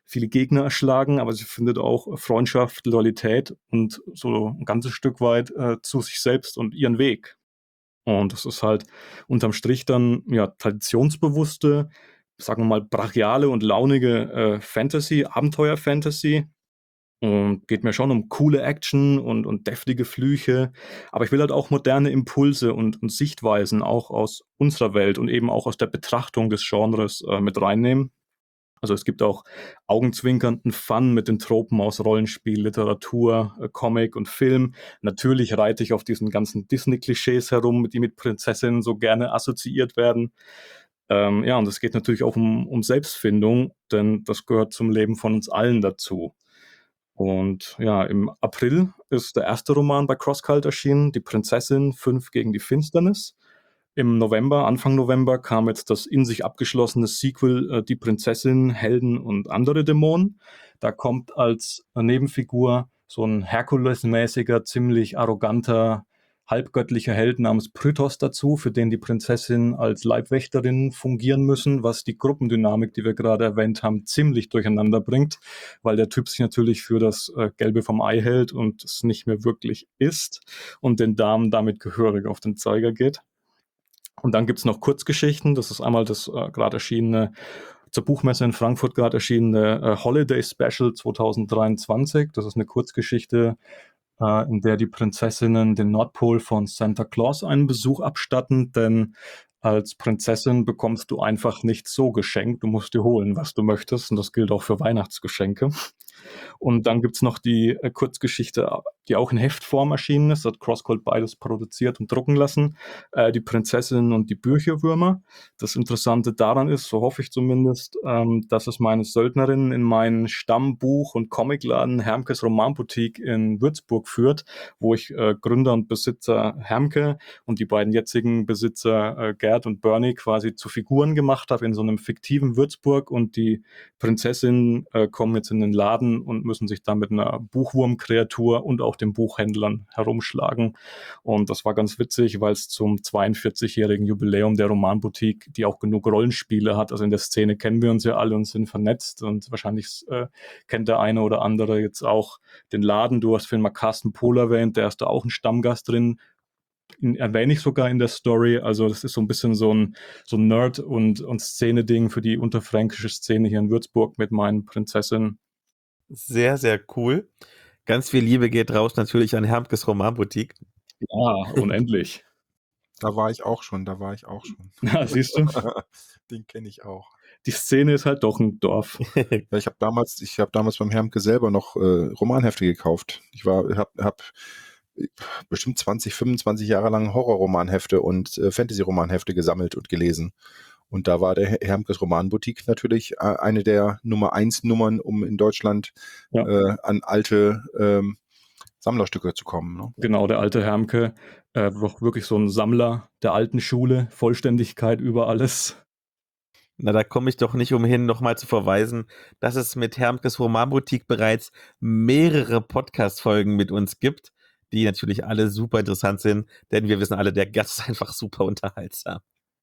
A: viele Gegner erschlagen, aber sie findet auch Freundschaft, Loyalität und so ein ganzes Stück weit zu sich selbst und ihren Weg. Und das ist halt unterm Strich dann ja traditionsbewusste, sagen wir mal, brachiale und launige Fantasy, Abenteuer-Fantasy. Und geht mir schon um coole Action und deftige Flüche. Aber ich will halt auch moderne Impulse und Sichtweisen auch aus unserer Welt und eben auch aus der Betrachtung des Genres mit reinnehmen. Also es gibt auch augenzwinkernden Fun mit den Tropen aus Rollenspiel, Literatur, Comic und Film. Natürlich reite ich auf diesen ganzen Disney-Klischees herum, die mit Prinzessinnen so gerne assoziiert werden. Ja, und es geht natürlich auch um Selbstfindung, denn das gehört zum Leben von uns allen dazu. Und ja, im April ist der erste Roman bei CrossCult erschienen, Die Prinzessin 5 gegen die Finsternis. Im November, Anfang November, kam jetzt das in sich abgeschlossene Sequel Die Prinzessin, Helden und andere Dämonen. Da kommt als Nebenfigur so ein Herkules-mäßiger, ziemlich arroganter, halbgöttlicher Held namens Prythos dazu, für den die Prinzessin als Leibwächterin fungieren müssen, was die Gruppendynamik, die wir gerade erwähnt haben, ziemlich durcheinander bringt, weil der Typ sich natürlich für das Gelbe vom Ei hält und es nicht mehr wirklich ist und den Damen damit gehörig auf den Zeiger geht. Und dann gibt's noch Kurzgeschichten. Das ist einmal das gerade erschienene, zur Buchmesse in Frankfurt gerade erschienene Holiday Special 2023. Das ist eine Kurzgeschichte, in der die Prinzessinnen den Nordpol von Santa Claus einen Besuch abstatten, denn als Prinzessin bekommst du einfach nichts so geschenkt. Du musst dir holen, was du möchtest. Und das gilt auch für Weihnachtsgeschenke. Und dann gibt's noch die Kurzgeschichte, die auch in Heftform erschienen ist. Hat CrossCult beides produziert und drucken lassen. Die Prinzessin und die Bücherwürmer. Das Interessante daran ist, so hoffe ich zumindest, dass es meine Söldnerin in meinen Stammbuch- und Comicladen Hermkes Romanboutique in Würzburg führt, wo ich Gründer und Besitzer Hermke und die beiden jetzigen Besitzer Gerd und Bernie quasi zu Figuren gemacht habe in so einem fiktiven Würzburg, und die Prinzessinnen kommen jetzt in den Laden und müssen sich da mit einer Buchwurmkreatur und auch den Buchhändlern herumschlagen. Und das war ganz witzig, weil es zum 42-jährigen Jubiläum der Romanboutique, die auch genug Rollenspiele hat, also in der Szene kennen wir uns ja alle und sind vernetzt, und wahrscheinlich kennt der eine oder andere jetzt auch den Laden. Du hast vorhin mal Carsten Pohl erwähnt, der ist da auch ein Stammgast drin. Ihn erwähne ich sogar in der Story. Also das ist so ein bisschen so ein Nerd- und Szene-Ding für die unterfränkische Szene hier in Würzburg mit meinen Prinzessinnen.
B: Sehr, sehr cool. Ganz viel Liebe geht raus natürlich an Hermkes Romanboutique.
A: Ja, unendlich.
C: Da war ich auch schon.
A: Ja, siehst du?
C: Den kenne ich auch.
A: Die Szene ist halt doch ein Dorf.
C: Ja, ich habe damals beim Hermke selber noch Romanhefte gekauft. Ich hab bestimmt 20, 25 Jahre lang Horrorromanhefte und Fantasy-Romanhefte gesammelt und gelesen. Und da war der Hermkes Romanboutique natürlich eine der Nummer 1 Nummern, um in Deutschland
A: Ja.
C: an alte Sammlerstücke zu kommen. Ne?
A: Genau, der alte Hermke, doch wirklich so ein Sammler der alten Schule, Vollständigkeit über alles.
B: Na, da komme ich doch nicht umhin, nochmal zu verweisen, dass es mit Hermkes Romanboutique bereits mehrere Podcast-Folgen mit uns gibt, die natürlich alle super interessant sind, denn wir wissen alle, der Gast ist einfach super unterhaltsam.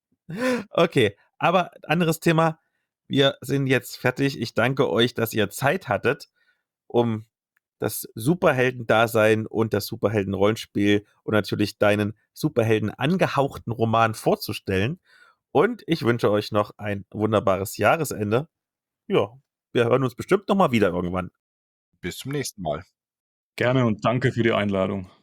B: Okay, aber anderes Thema. Wir sind jetzt fertig. Ich danke euch, dass ihr Zeit hattet, um das Superhelden-Dasein und das Superhelden-Rollenspiel und natürlich deinen Superhelden angehauchten Roman vorzustellen. Und ich wünsche euch noch ein wunderbares Jahresende. Ja, wir hören uns bestimmt nochmal wieder irgendwann.
C: Bis zum nächsten Mal.
A: Gerne und danke für die Einladung.